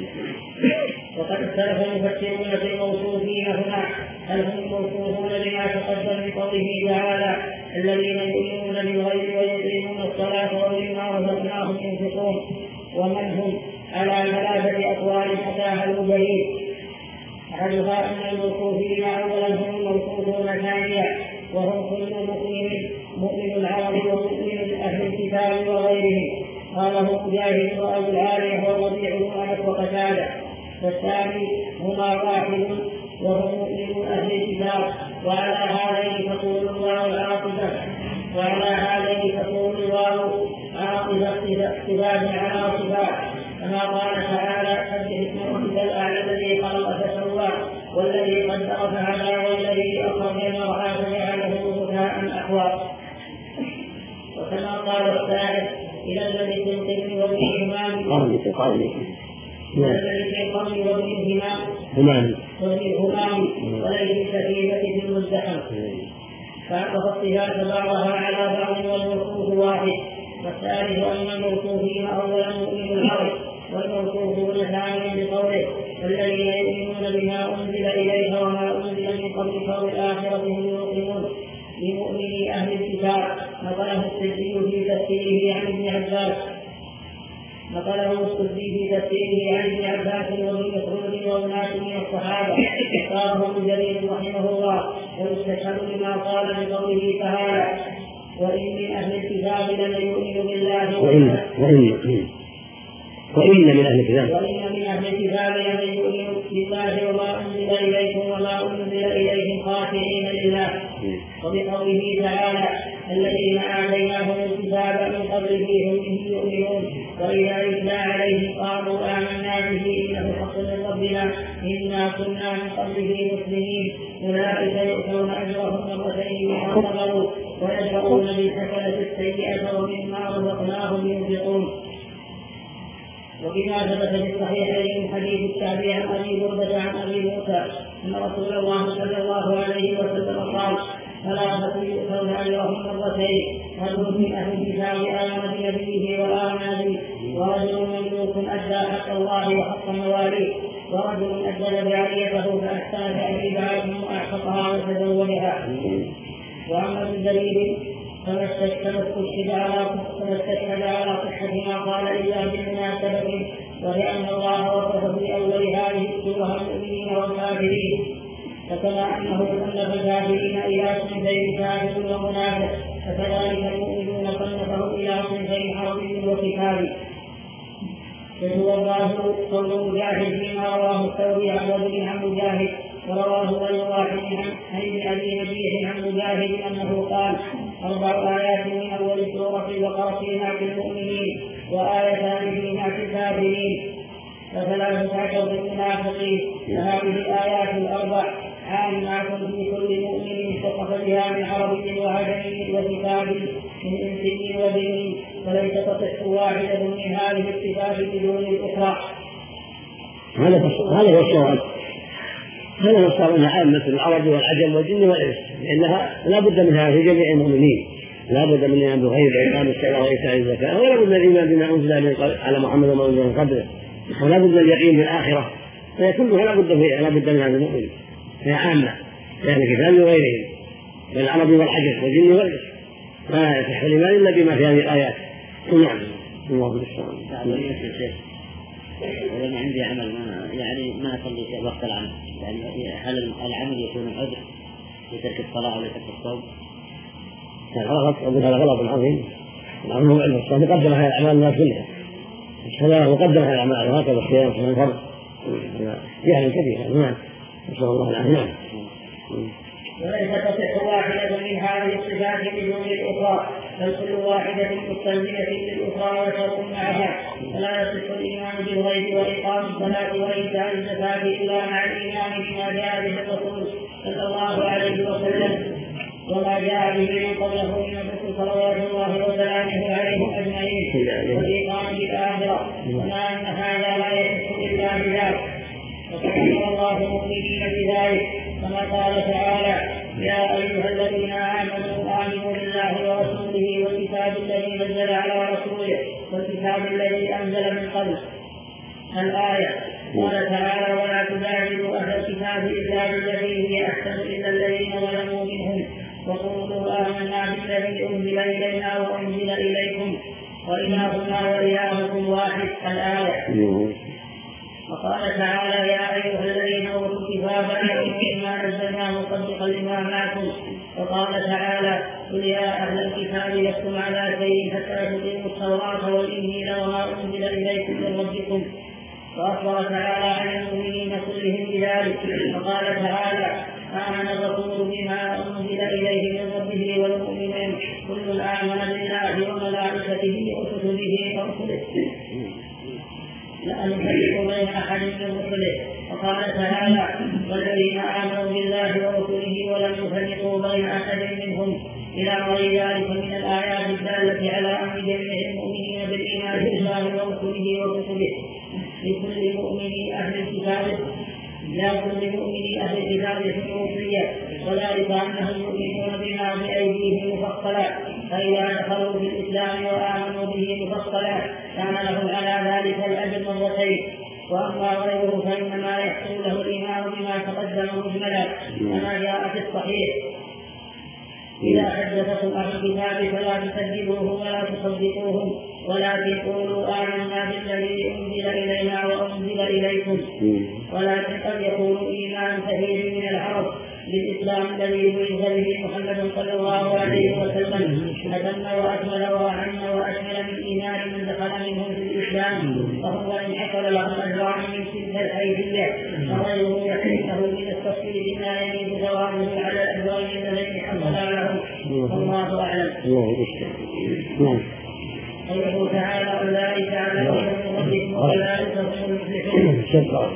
وقد اختلف المفسرون في الموصوفين هنا، هل هم موصوفون بما تقدم بقوله تعالى الذين يؤمنون بالغيب ويقيمون الصلاة ومما رزقناهم ينفقون، ومن هم على ثلاثة أقوال أتاها المبين. أحدها أن الموصوفين أولا هم الموصوفون ثانيا، وهم كل مؤمن مؤمن العرب ومؤمن أهل الكتاب وغيرهم. قاله مجاهد وأبو العالية والربيع بن أنس وقتادة. والثاني هما واحد وهم مؤمن أهل الكتاب، وعلى هذين تقول الله العاقبة وعلى هذين تقول الله عاقبة اقتباس على صفات، كما قال تعالى سبح اسم ربك الأعلى الذي خلق فسوى والذي قدر فهدى والذي أخرج المرعى فجعله غثاء أحوى. وكما قال السائل إلى الذي في القرن وابنهما إلى الذي في القرن وابنهما وابنهما وليس سفينة في المزدحم، فأعطف الصفات بعضها على بعض والموصوف واحد. والثالث أن الموصوفين أولا مؤمن العرب والموصوفون ثانيا بقوله والذين يؤمنون بما أنزل إليك وما أنزل من قبلك والآخرة هم يوقنون لمؤمني أهل الكتاب. نقله السدي في تفسيره عن ابن عباس نقله السدي في تفسيره عن ابن عباس وابن مسعود وأناس من الصحابة، قاله ابن جرير رحمه الله ويستشهد بما قال بقوله تعالى وإن من أهل الكتاب لمن يؤمن بالله وإن وإن وإن من أهل الكتاب وإن من أهل الكتاب لمن يؤمن بالله وما أنزل إليكم وما أنزل إليهم خاشعين لله. وبقوله تعالى الذين آتيناهم الكتاب من قبله هم به يؤمنون وإذا يتلى عليهم قالوا آمنا به إنه حق من ربنا إنا كنا من قبله مسلمين. أولئك يؤتون أجرهم مرتين بما صبروا ويدرؤون بالحسنة السيئة ومما رزقناهم ينفقون. وبما ثبت في الصحيحين من حديث الشعبي عن ابي برده عن ابي موسى ان رسول الله صلى الله عليه وسلم قال ثلاثه يؤتون اجرهم مرتين رجل من اهل الكتاب امن بنبيه وامن به ورجل مملوك ادى حق الله وحق مواليه ورجل ادى جاريته فاحسن تاديبها ثم اعتقها وتزوجها. واما بالدليل فما استشهد على صحة ما قال إلا بالمناسبة ولأن الله وصف في أول هذه السورة المؤمنين والكافرين، فكما أنه صنف الكافرين إلى صنفين كافر ومنافق فكذلك المؤمنون صنفهم إلى صنفين حربي وقتالي. فهو الله قول مجاهد فيما رواه الثوري عن رجل عن مجاهد ورواه غير واحد عن ابن أبي نجيح عن مجاهد أنه قال أربع آيات من أول سورة البقرة في نعت المؤمنين وآيتان في نعت الكافرين. وثلاثة عشر بالمنافقين. فهذه الآيات الأربع عامة في كل مؤمن اتصف بها من عربي وعجمي وكتاب من إنسي وجن، فليس تصح واحدة من هذه الصفات بدون الأخرى. هذا هذا هو الصواب، هذا هو الصواب أنها عامة العرب والعجم والجن والإنس، لأنها لا بد منها في جميع المؤمنين، لا بد من الإيمان بالغيب وإقام الصلاة وإيتاء الزكاة، ولا بد من الإيمان بما أنزل على محمد وما أنزل من قبله، ولا بد من اليقين بالآخرة، فهي كلها لا بد فيها لا بد منها المؤمن، هي عامة يعني كتاب وغيرهم من العرب والعجم والجن والإنس، لا يصح الإيمان إلا بما في هذه الآيات. نعم الله بالصواب. ولما عندي عمل ما يعني ما أصلي وقت العمل، يعني هل العمل يكون عذر لترك الصلاة ولا ترك الصوم؟ هذا غلط، هذا غلط عظيم. الأمر علم الصلاة مقدمة على الأعمال الناس كلها، الصلاة مقدمة على الأعمال وهكذا الصيام في الفرض جهل كبير. نعم نسأل الله العافية. وليس تصح واحدة من هذه الصفات بدون الأخرى، بل كل واحدة مستلزمة للأخرى وشرط معها، فلا يصح الإيمان بالغيب وإقام الصلاة وإيتاء الزكاة إلا مع الإيمان بما جاء به الرسول صلى الله عليه وسلم وما جاء به من قبله من الرسل صلوات الله وسلامه عليهم أجمعين، والإيمان بالآخرة، وما أن هذا لا يصح إلا بذلك. وقد أمر الله المؤمنين بذلك كما قال تعالى: يا أيها الذين آمنوا آمنوا بالله ورسوله والكتاب الذي نزل على رسوله والكتاب الذي أنزل من قبل. الآية. قال تعالى: ولا تجادلوا أهل الكتاب إلا بالذي هي أحسن إلا الذين ظلموا منهم وقولوا آمنا بالذي أنزل إلينا وأنزل إليكم وإلهنا وإلهكم واحد. الآية. وقال تعالى: يا أيها الذين أوتوا الكتاب آمنوا بما نزلنا مصدقا لما معكم. وقال تعالى: قل يا أهل الكتاب لستم على شيء حتى تقيموا التوراة والإنجيل وما أنزل إليكم من ربكم. وأخبر تعالى عن المؤمنين كلهم بذلك، وقال تعالى: آمن الرسول بما أنزل إليه من ربه والمؤمنون كل آمن بالله وملائكته وكتبه ورسله لا نفرق بين أحد من رسله. وقال تعالى: والذين آمنوا بالله ورسله ولم يفرقوا بين أحد منهم إلى غير ذلك من الآيات الدالة على أمر جميع المؤمنين بالإيمان بالله ورسله وكتبه لكل مؤمن أهل الكتاب لا كل مؤمن أهل الكتاب حكمية، وذلك أنهم يؤمنون بما بأيديهم مفصلا، فإذا دخلوا في الإسلام وآمنوا به مفصلا كان لهم على ذلك الأجر مرتين. وأما غيره فإنما يحصل له الإيمان بما تقدم مجملا كما جاء في الصحيح: إذا حدثكم أهل الكتاب فلا تصدقوهم ولا تصدقوهم ولكن قولوا آمنا بالذي أنزل إلينا وأنزل إليكم. ولكن قد يكون إيمان كثير من العرب بالإسلام الذي بعث به محمد صلى الله عليه وسلم أتم وأكمل وأعم وأشمل من إيمان من دخل منهم في الإسلام، فهو إن حصل لهم أجران من تلك الحيثية فغيره يحرمه من التفصيل بما يجب ثوابه على الأجرين الذين حصل لهم. والله أعلم. قوله تعالى: أولئك على هدى من ربهم وأولئك هم المفلحون.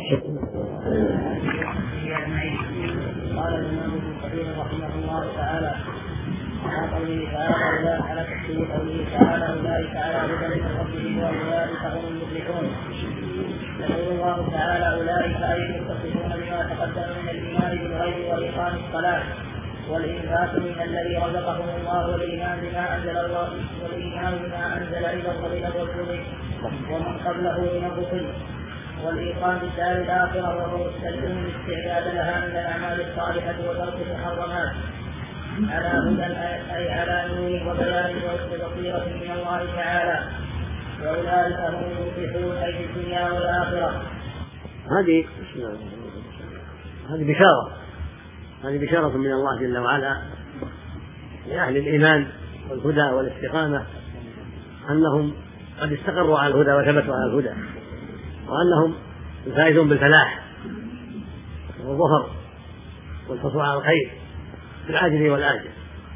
قال الإمام ابن كثير رحمه الله تعالى على قوله تعالى: على تفسير قوله تعالى: أولئك على هدى من ربهم وأولئك هم المفلحون. يقول الله تعالى: أولئك أي المتصفون بما تقدم من الإيمان بالغيب وإقام الصلاة والإنفاق من الذي رزقهم الله والإيمان بما أنزل الله والإيمان بما أنزل إلى الرسول ومن قبله من الرسل والإيقان بالدار الآخرة وهو مستلزم الاستعداد لها من الأعمال الصالحة وترك المحرمات على هدى أي على نور وبيان وبصيرة من الله تعالى، وأولئك هم المفلحون أي في الدنيا والآخرة. هذه هذه بشارة هذه بشارة من الله جل وعلا لأهل الإيمان والهدى والاستقامة أنهم قد استقروا على الهدى وثبتوا على الهدى، وأنهم فائزون بالفلاح والظفر والحصول على الخير في العاجل والآجل.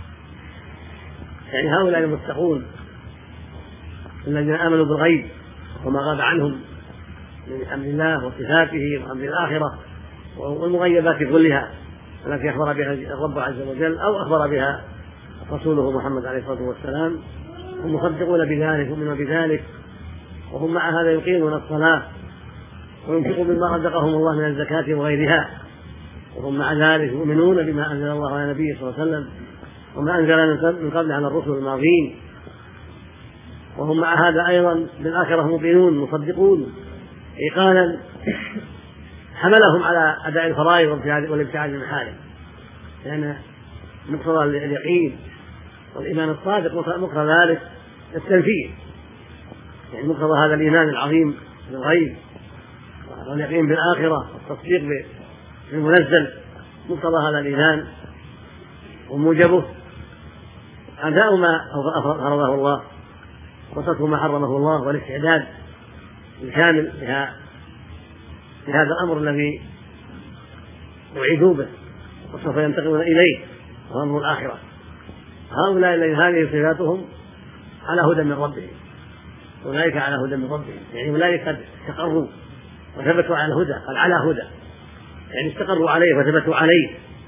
يعني هؤلاء المتقون الذين آمنوا بالغيب وما غاب عنهم من أمر الله وصفاته وأمر الآخرة والمغيبات كلها التي أخبر بها الرب عز وجل أو أخبر بها رسوله محمد عليه الصلاة والسلام، هم مصدقون بذلك ومؤمنون بذلك، وهم مع هذا يقيمون الصلاة وينفقون مما رزقهم الله من الزكاة وغيرها، وهم مع ذلك يؤمنون بما أنزل الله على نبيه صلى الله عليه وسلم وما أنزل من قبل على الرسل الماضين، وهم مع هذا أيضا بالآخرة مؤمنون مصدقون إيقانا حملهم على أداء الفرائض والابتعاد عن المحارم، لأن مقتضى اليقين والإيمان الصادق مقتضى ذلك التنفيذ، يعني مقتضى هذا الإيمان العظيم بالغيب واليقين بالآخرة والتصديق بالمنزل، مقتضى هذا الإيمان وموجبه أداء ما فرضه الله وترك ما حرمه الله والاستعداد الكامل لهذا الأمر الذي وعدوا به وسوف ينتقلون إليه وهو أمر الآخرة. هؤلاء الذين هذه صفاتهم على هدى من ربهم، أولئك على هدى من ربهم، يعني أولئك قد استقروا وثبتوا على الهدى، قال على هدى يعني استقروا عليه وثبتوا عليه،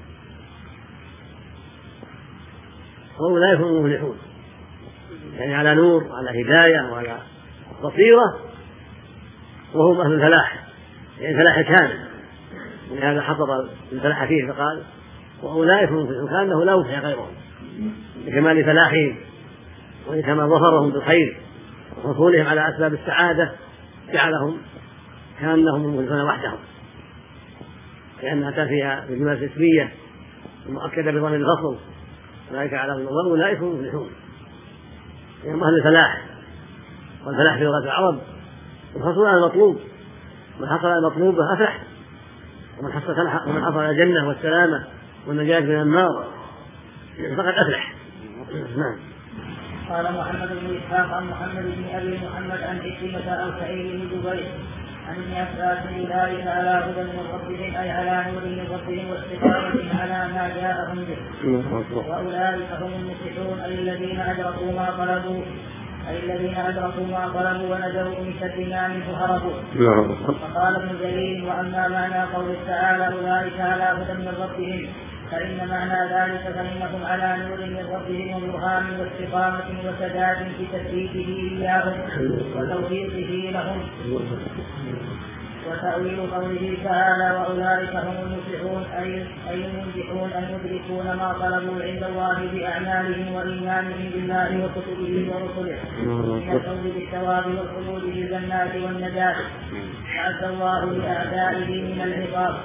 وأولئك هم المفلحون، يعني على نور وعلى هداية وعلى بصيرة، وهم أهل الفلاح، يعني فلاح كامل، ولهذا حفظ الفلاح فيه فقال وأولئك هم المفلحون، كأنه لا يفلح غيرهم لكمال فلاحهم ولكمال ظفرهم بالخير وحصولهم على أسباب السعادة، جعلهم كأنهم المفلحون وحدهم، لأنها تأتي بالجملة الاسمية المؤكدة بضمن الفصل، أولئك على هدى، وأولئك هم المفلحون، يعني أهل الفلاح. والفلاح في لغة العرب الحصول على المطلوب، من حصل على المطلوب أفلح، ومن حصل على الجنة والسلامة والنجاة من النار فقد أفلح. نعم. قال محمد بن إسحاق عن محمد بن أبي محمد عن عكرمة أو سعيد بن جبير عن ابن عباس أولئك على هدى من ربهم، أي على نور من ربهم واستقامة على ما جاءهم به، وأولئك هم المفلحون، أي الذين أدركوا ما طلبوا أي الذين أدركوا ما طلبوا ونجوا من شر ما منه هربوا. فقال ابن جرير: وأما معنى قول تعالى أولئك على هدى من ربهم، فإن معنى ذلك فإنهم على نور من ربهم وبرهان واستقامة وسداد في تثبيته إياهم وتوفيقه لهم. وتأويل قوله تعالى وأولئك هم المفلحون أي المنجحون المدركون ما طلبوا عند الله بأعمالهم وإيمانهم بالله وكتبه ورسله من الفوز بالثواب والخلود بالجنات والنجاة، أعد الله لأعدائه من العقاب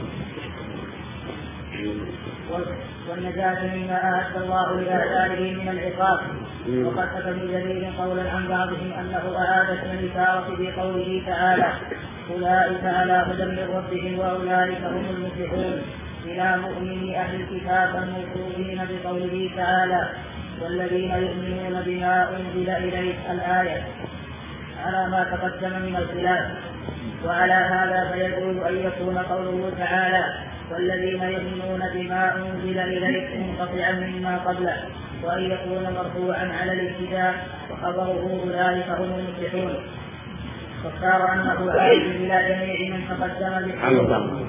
والنجاة مما أعد الله لأعدائه من العقاب. وقد أتى ابن جرير قولا عن بعضهم أنه أعاد اسم الإشارة بقوله تعالى أولئك على هدى من ربهم وأولئك هم المفلحون إلى مؤمني أهل الكتاب الموصوفين بقوله تعالى والذين يؤمنون بما أنزل إليك الآية على ما تقدم من الخلاف. وعلى هذا فيجوز أن يكون قوله تعالى والذين يؤمنون بما أنزل إليك منقطعا مما قبله، وأن يكون مرفوعا على الابتداء وخبره أولئك هم المفلحون. واختار أنه عائد إلى جميع من تقدم بالحكم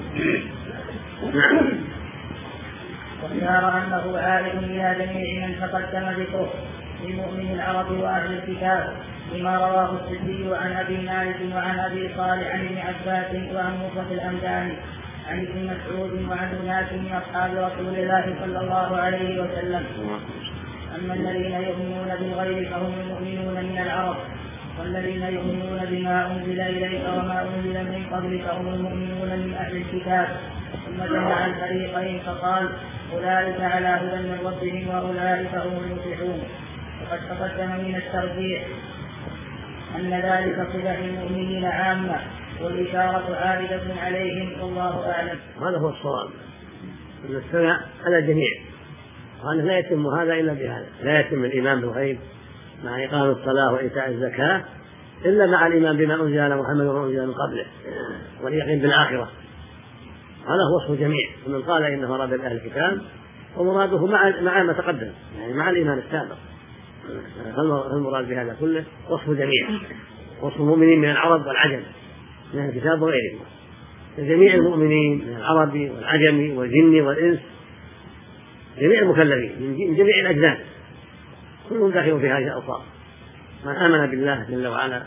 واختار أنه عائد إلى جميع من تقدم بكفر لمؤمن العرب وأهل الكتاب، لما رواه السدي عن أبي مالك وعن أبي صالح عن ابن عباس وعن موسى الأمداني عن ابن مسعود وعن أناس من أصحاب رسول الله صلى الله عليه وسلم. أما الذين يؤمنون بالغيب فهم المؤمنون من العرب، والذين يؤمنون بما أنزل إليك وما أنزل من قبلك هم المؤمنون من أهل الكتاب. ثم جمع الفريقين فقال أولئك على هدى من ربهم وأولئك هم المفلحون. وقد تقدم من الترجيح أن ذلك صفة المؤمنين عامة والإشارة عائدة عليهم والله أعلم. هذا هو الصواب، أن السمع على الجميع، وأنه لا يتم هذا إلا بهذا، لا يتم الإيمان بالغيب مع إقام الصلاة وإيتاء الزكاة إلا مع الإيمان بما أنزل على محمد وما أنزل من قبله واليقين بالآخرة. هذا هو وصف الجميع، ومن قال إنه أراد بأهل الكتاب ومراده مع مع ما تقدم، يعني مع الإيمان السابق. فالمراد بهذا كله وصف الجميع، وصف المؤمنين من العرب والعجم، من أهل الكتاب وغيرهم، جميع المؤمنين من العرب والعجم والجن والإنس، جميع المكلفين من جميع الأجناس كلهم داخلون في هذه الأوصاف. من آمن بالله جل وعلا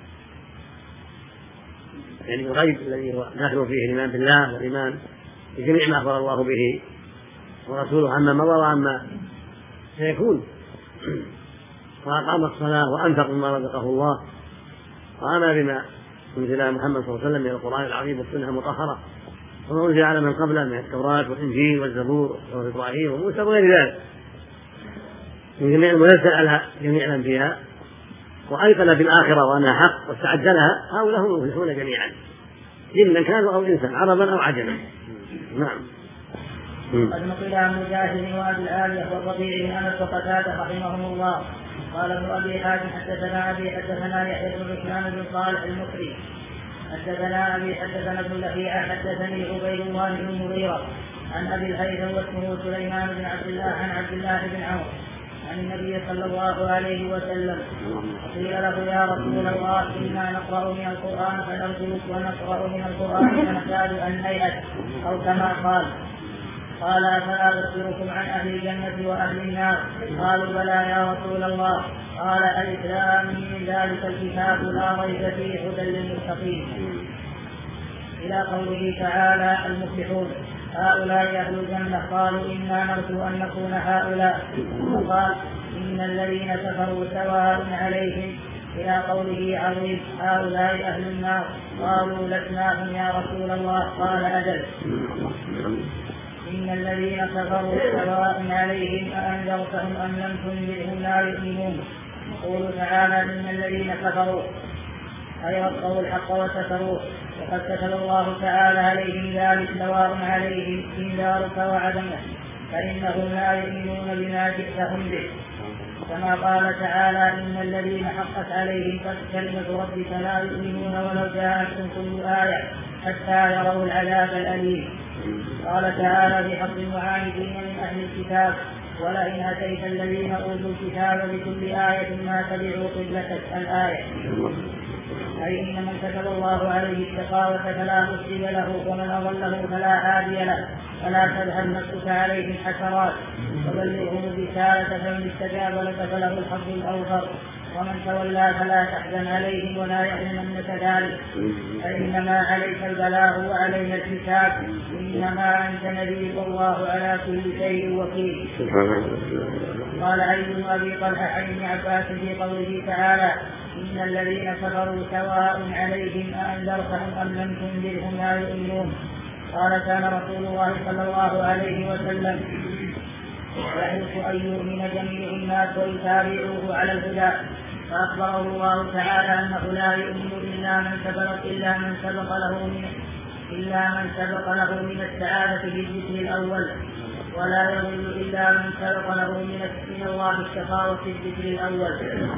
يعني الغيب الذي هو داخل فيه الإيمان بالله والإيمان بجميع ما أخبر الله به ورسوله عما مضى وعما سيكون، وأقام الصلاة وأنفق مما رزقه الله، وآمن بما أنزل على محمد صلى الله عليه وسلم من القرآن العظيم والسنة المطهرة وما أنزل على من قبله من التوراة والإنجيل والزبور وإبراهيم وموسى وغير ذلك من جميع المنزل على جميع الأنبياء، وأيقن بالآخرة وأنها حق واستعد لها، هؤلاء هم المفلحون جميعا جنا كانوا أو إنسا عربا أو عجما. نعم. قد نقل عن مجاهد وأبي الآلية والربيع بن أنس وقتادة رحمهم الله قال ابن أبي حاتم حدثنا أبي حدثنا يحيى بن سفيان بن صالح المصري حدثنا أبي حدثنا ابن لهيعة حدثني عبيد الله بن المغيرة عن أبي الهيثم واسمه سليمان بن عبد الله عن عبد الله بن عمرو عن النبي صلى الله عليه وسلم قيل له يا رسول الله إنا نقرأ من القرآن فنرجوك ونقرأ من القرآن فنكاد أن نيأس أو كما قال قال أفلا أخبركم عن أهل الجنة وأهل النار قالوا بلى يا رسول الله قال الإسلام من ذلك الكتاب لا ريب فيه هدى للمتقين إلى قوله تعالى المفلحون هؤلاء أهل الجنة قالوا إنا نرجو أن نكون هؤلاء وقال إن الذين كفروا سواء عليهم إلى قوله عظيم هؤلاء أهل النار قالوا لسناهم يا رسول الله قال أجل إن الذين كفروا سواء عليهم أأنذرتهم أم لم تنذرهم لا يؤمنون يقول تعالى إن الذين كفروا أي رفضوا الحق وكفروه وقد كتب الله تعالى عليهم ذلك سواء عليهم إنذارك وعدمه فإنهم لا يؤمنون بما جئتهم به كما قال تعالى إن الذين حقت عليهم كلمة ربك لا يؤمنون ولو جاءتهم كل آية حتى يروا العذاب الأليم. قال تعالى في حق المعاندين من أهل الكتاب ولئن أتيت الذين أوتوا الكتاب بكل آية ما تبعوا قبلتك الآية أي إن من كتب الله عليه الشقاوة فلا مرشد له ومن أضله فلا هادي له فلا تذهب نفسك عليهم حسرات وبلغهم الرسالة فمن استجاب لك فله الحظ الأوفر ومن تولى فلا تحزن عليهم ولا يحزننك ذلك فإنما عليك البلاغ وعلينا الحساب إنما أنت نذير والله على كل شيء وكيل. قال علي بن أبي طلحة عن ابن عباس في قوله تعالى إن الذين كفروا سواء عليهم أأنذرتهم أم لم تنذرهم لا يؤمنون. قال كان رسول الله صلى الله عليه وسلم يحرص أن يؤمن جميع الناس ويتابعوه على الهدى فأخبره الله تعالى أنه لا يؤمن إلا من سبق إلا من سبق له من إلا من سبق له من السعادة في الذكر الأول ولا يضل إلا من سبق له من الله الشقاوة في الذكر الأول.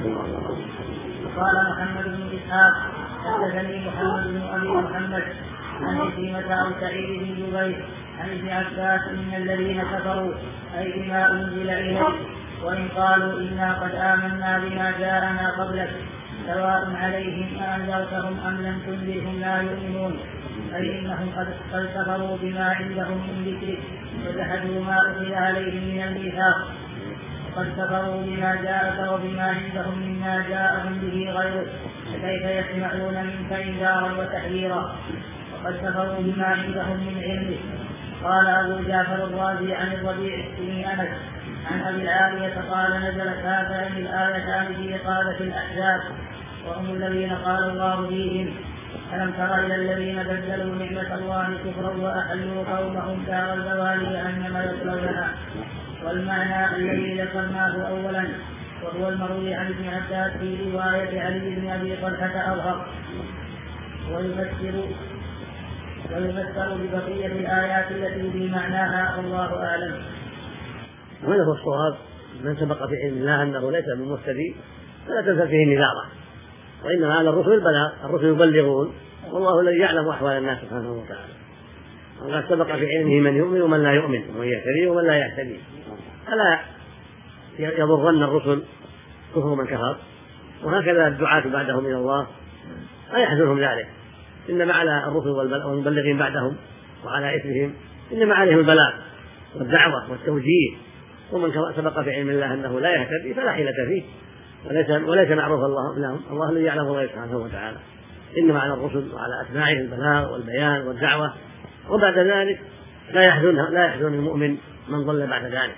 قال محمد بن إسحاق حدثني محمد بن أبي محمد عن عكرمة أو سعيد بن جبير عن ابن عباس إن الذين كفروا أي بما أنزل إليه وإن قالوا إنا قد آمنا بما جاءنا قبلك سواء عليهم أأنذرتهم أم لم تنذرهم لا يؤمنون أي إنهم قد كفروا بما عندهم من ذكرك وجحدوا ما أخذ عليهم من الميثاق وقد كفروا بما جاءك وبما عندهم مما جاءهم به غيرك فكيف يسمعون منك إنذارا وتحذيرا وقد كفروا بما عندهم من علمك. قال أبو جعفر الرازي عن الربيع بن أنس عن أبي العالية قال نزلت هاتان الآيتان في إقامة الأحزاب وهم الذين قال الله فيهم ألم تر إلى الذين بدلوا نعمة الله كفرا وأحلوا قومهم دار البوار جهنم يصلونها والمعنى الذي ذكرناه أولا وهو المروي عن ابن عباس في رواية علي بن أبي طلحة أظهر ويفسر ويفسر ببقية الآيات التي في معناها والله أعلم. وهذا هو الصواب من سبق في علم الله أنه ليس من مهتدي فلا تنزل فيه نذارة وإنما على الرسل البلاغ الرسل يبلغون والله الذي يعلم أحوال الناس سبحانه وتعالى وقد سبق في علمه من يؤمن ومن لا يؤمن ومن يهتدي ومن لا يهتدي فلا يضرن الرسل كفر من كفر وهكذا الدعاة بعدهم إلى الله لا يحزنهم ذلك إنما على الرسل والمبلغين بعدهم وعلى إثرهم إنما عليهم البلاغ والدعوة والتوجيه، ومن سبق في علم الله أنه لا يهتدي فلا حيلة فيه وليس, وليس معروف الله لهم، الله الذي يعلم الله سبحانه وتعالى. إنما على الرسل وعلى أتباعهم البلاغ والبيان والدعوة، وبعد ذلك لا يحزن لا يحزن المؤمن من ضل بعد ذلك،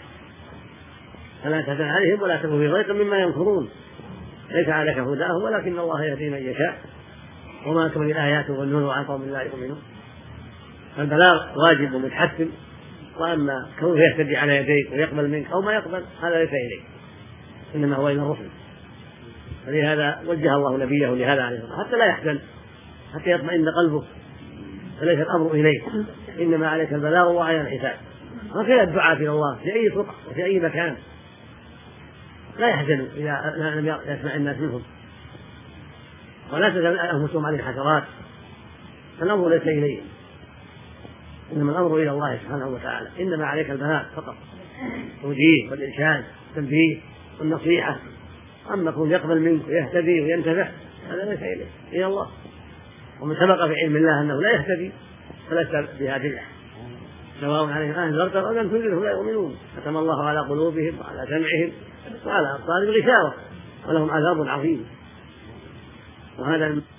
فلا تحزن عليهم ولا تكن في ضيق مما يمكرون، ليس عليك هداهم ولكن الله يهدي من يشاء، وما تغني الآيات والنذر عن قوم لا يؤمنون. فالبلاغ واجب ومتحتم، وأما كونه يهتدي على يديك ويقبل منك أو ما يقبل هذا ليس إليك، إنما هو إلى الرسل. فلهذا وجه الله نبيه لهذا عليه الصلاة والسلام حتى لا يحزن، حتى يطمئن قلبه، فليس الأمر إليك، إنما عليك البلاغ وعلى الحساب. وكذا الدعاء إلى الله في أي طرق وفي أي مكان لا يحزنوا إذا لم يسمع الناس منهم، ولا تزال أنفسهم عن الحسرات، فالأمر ليس إليه، إنما الأمر إلى الله سبحانه وتعالى. إنما عليك البلاغ فقط، التوجيه والإرشاد والتنبيه والنصيحة، أما كون يقبل منك ويهتدي وينتفع هذا ليس إليه، إلى الله. ومن سبق في علم الله أنه لا يهتدي فلست بهادي له، سواء عليهم أنذرت أو لم تنذرهم لا يؤمنون، ختم الله على قلوبهم وعلى سمعهم وعلى أبصارهم غشاوة ولهم عذاب عظيم. وهذا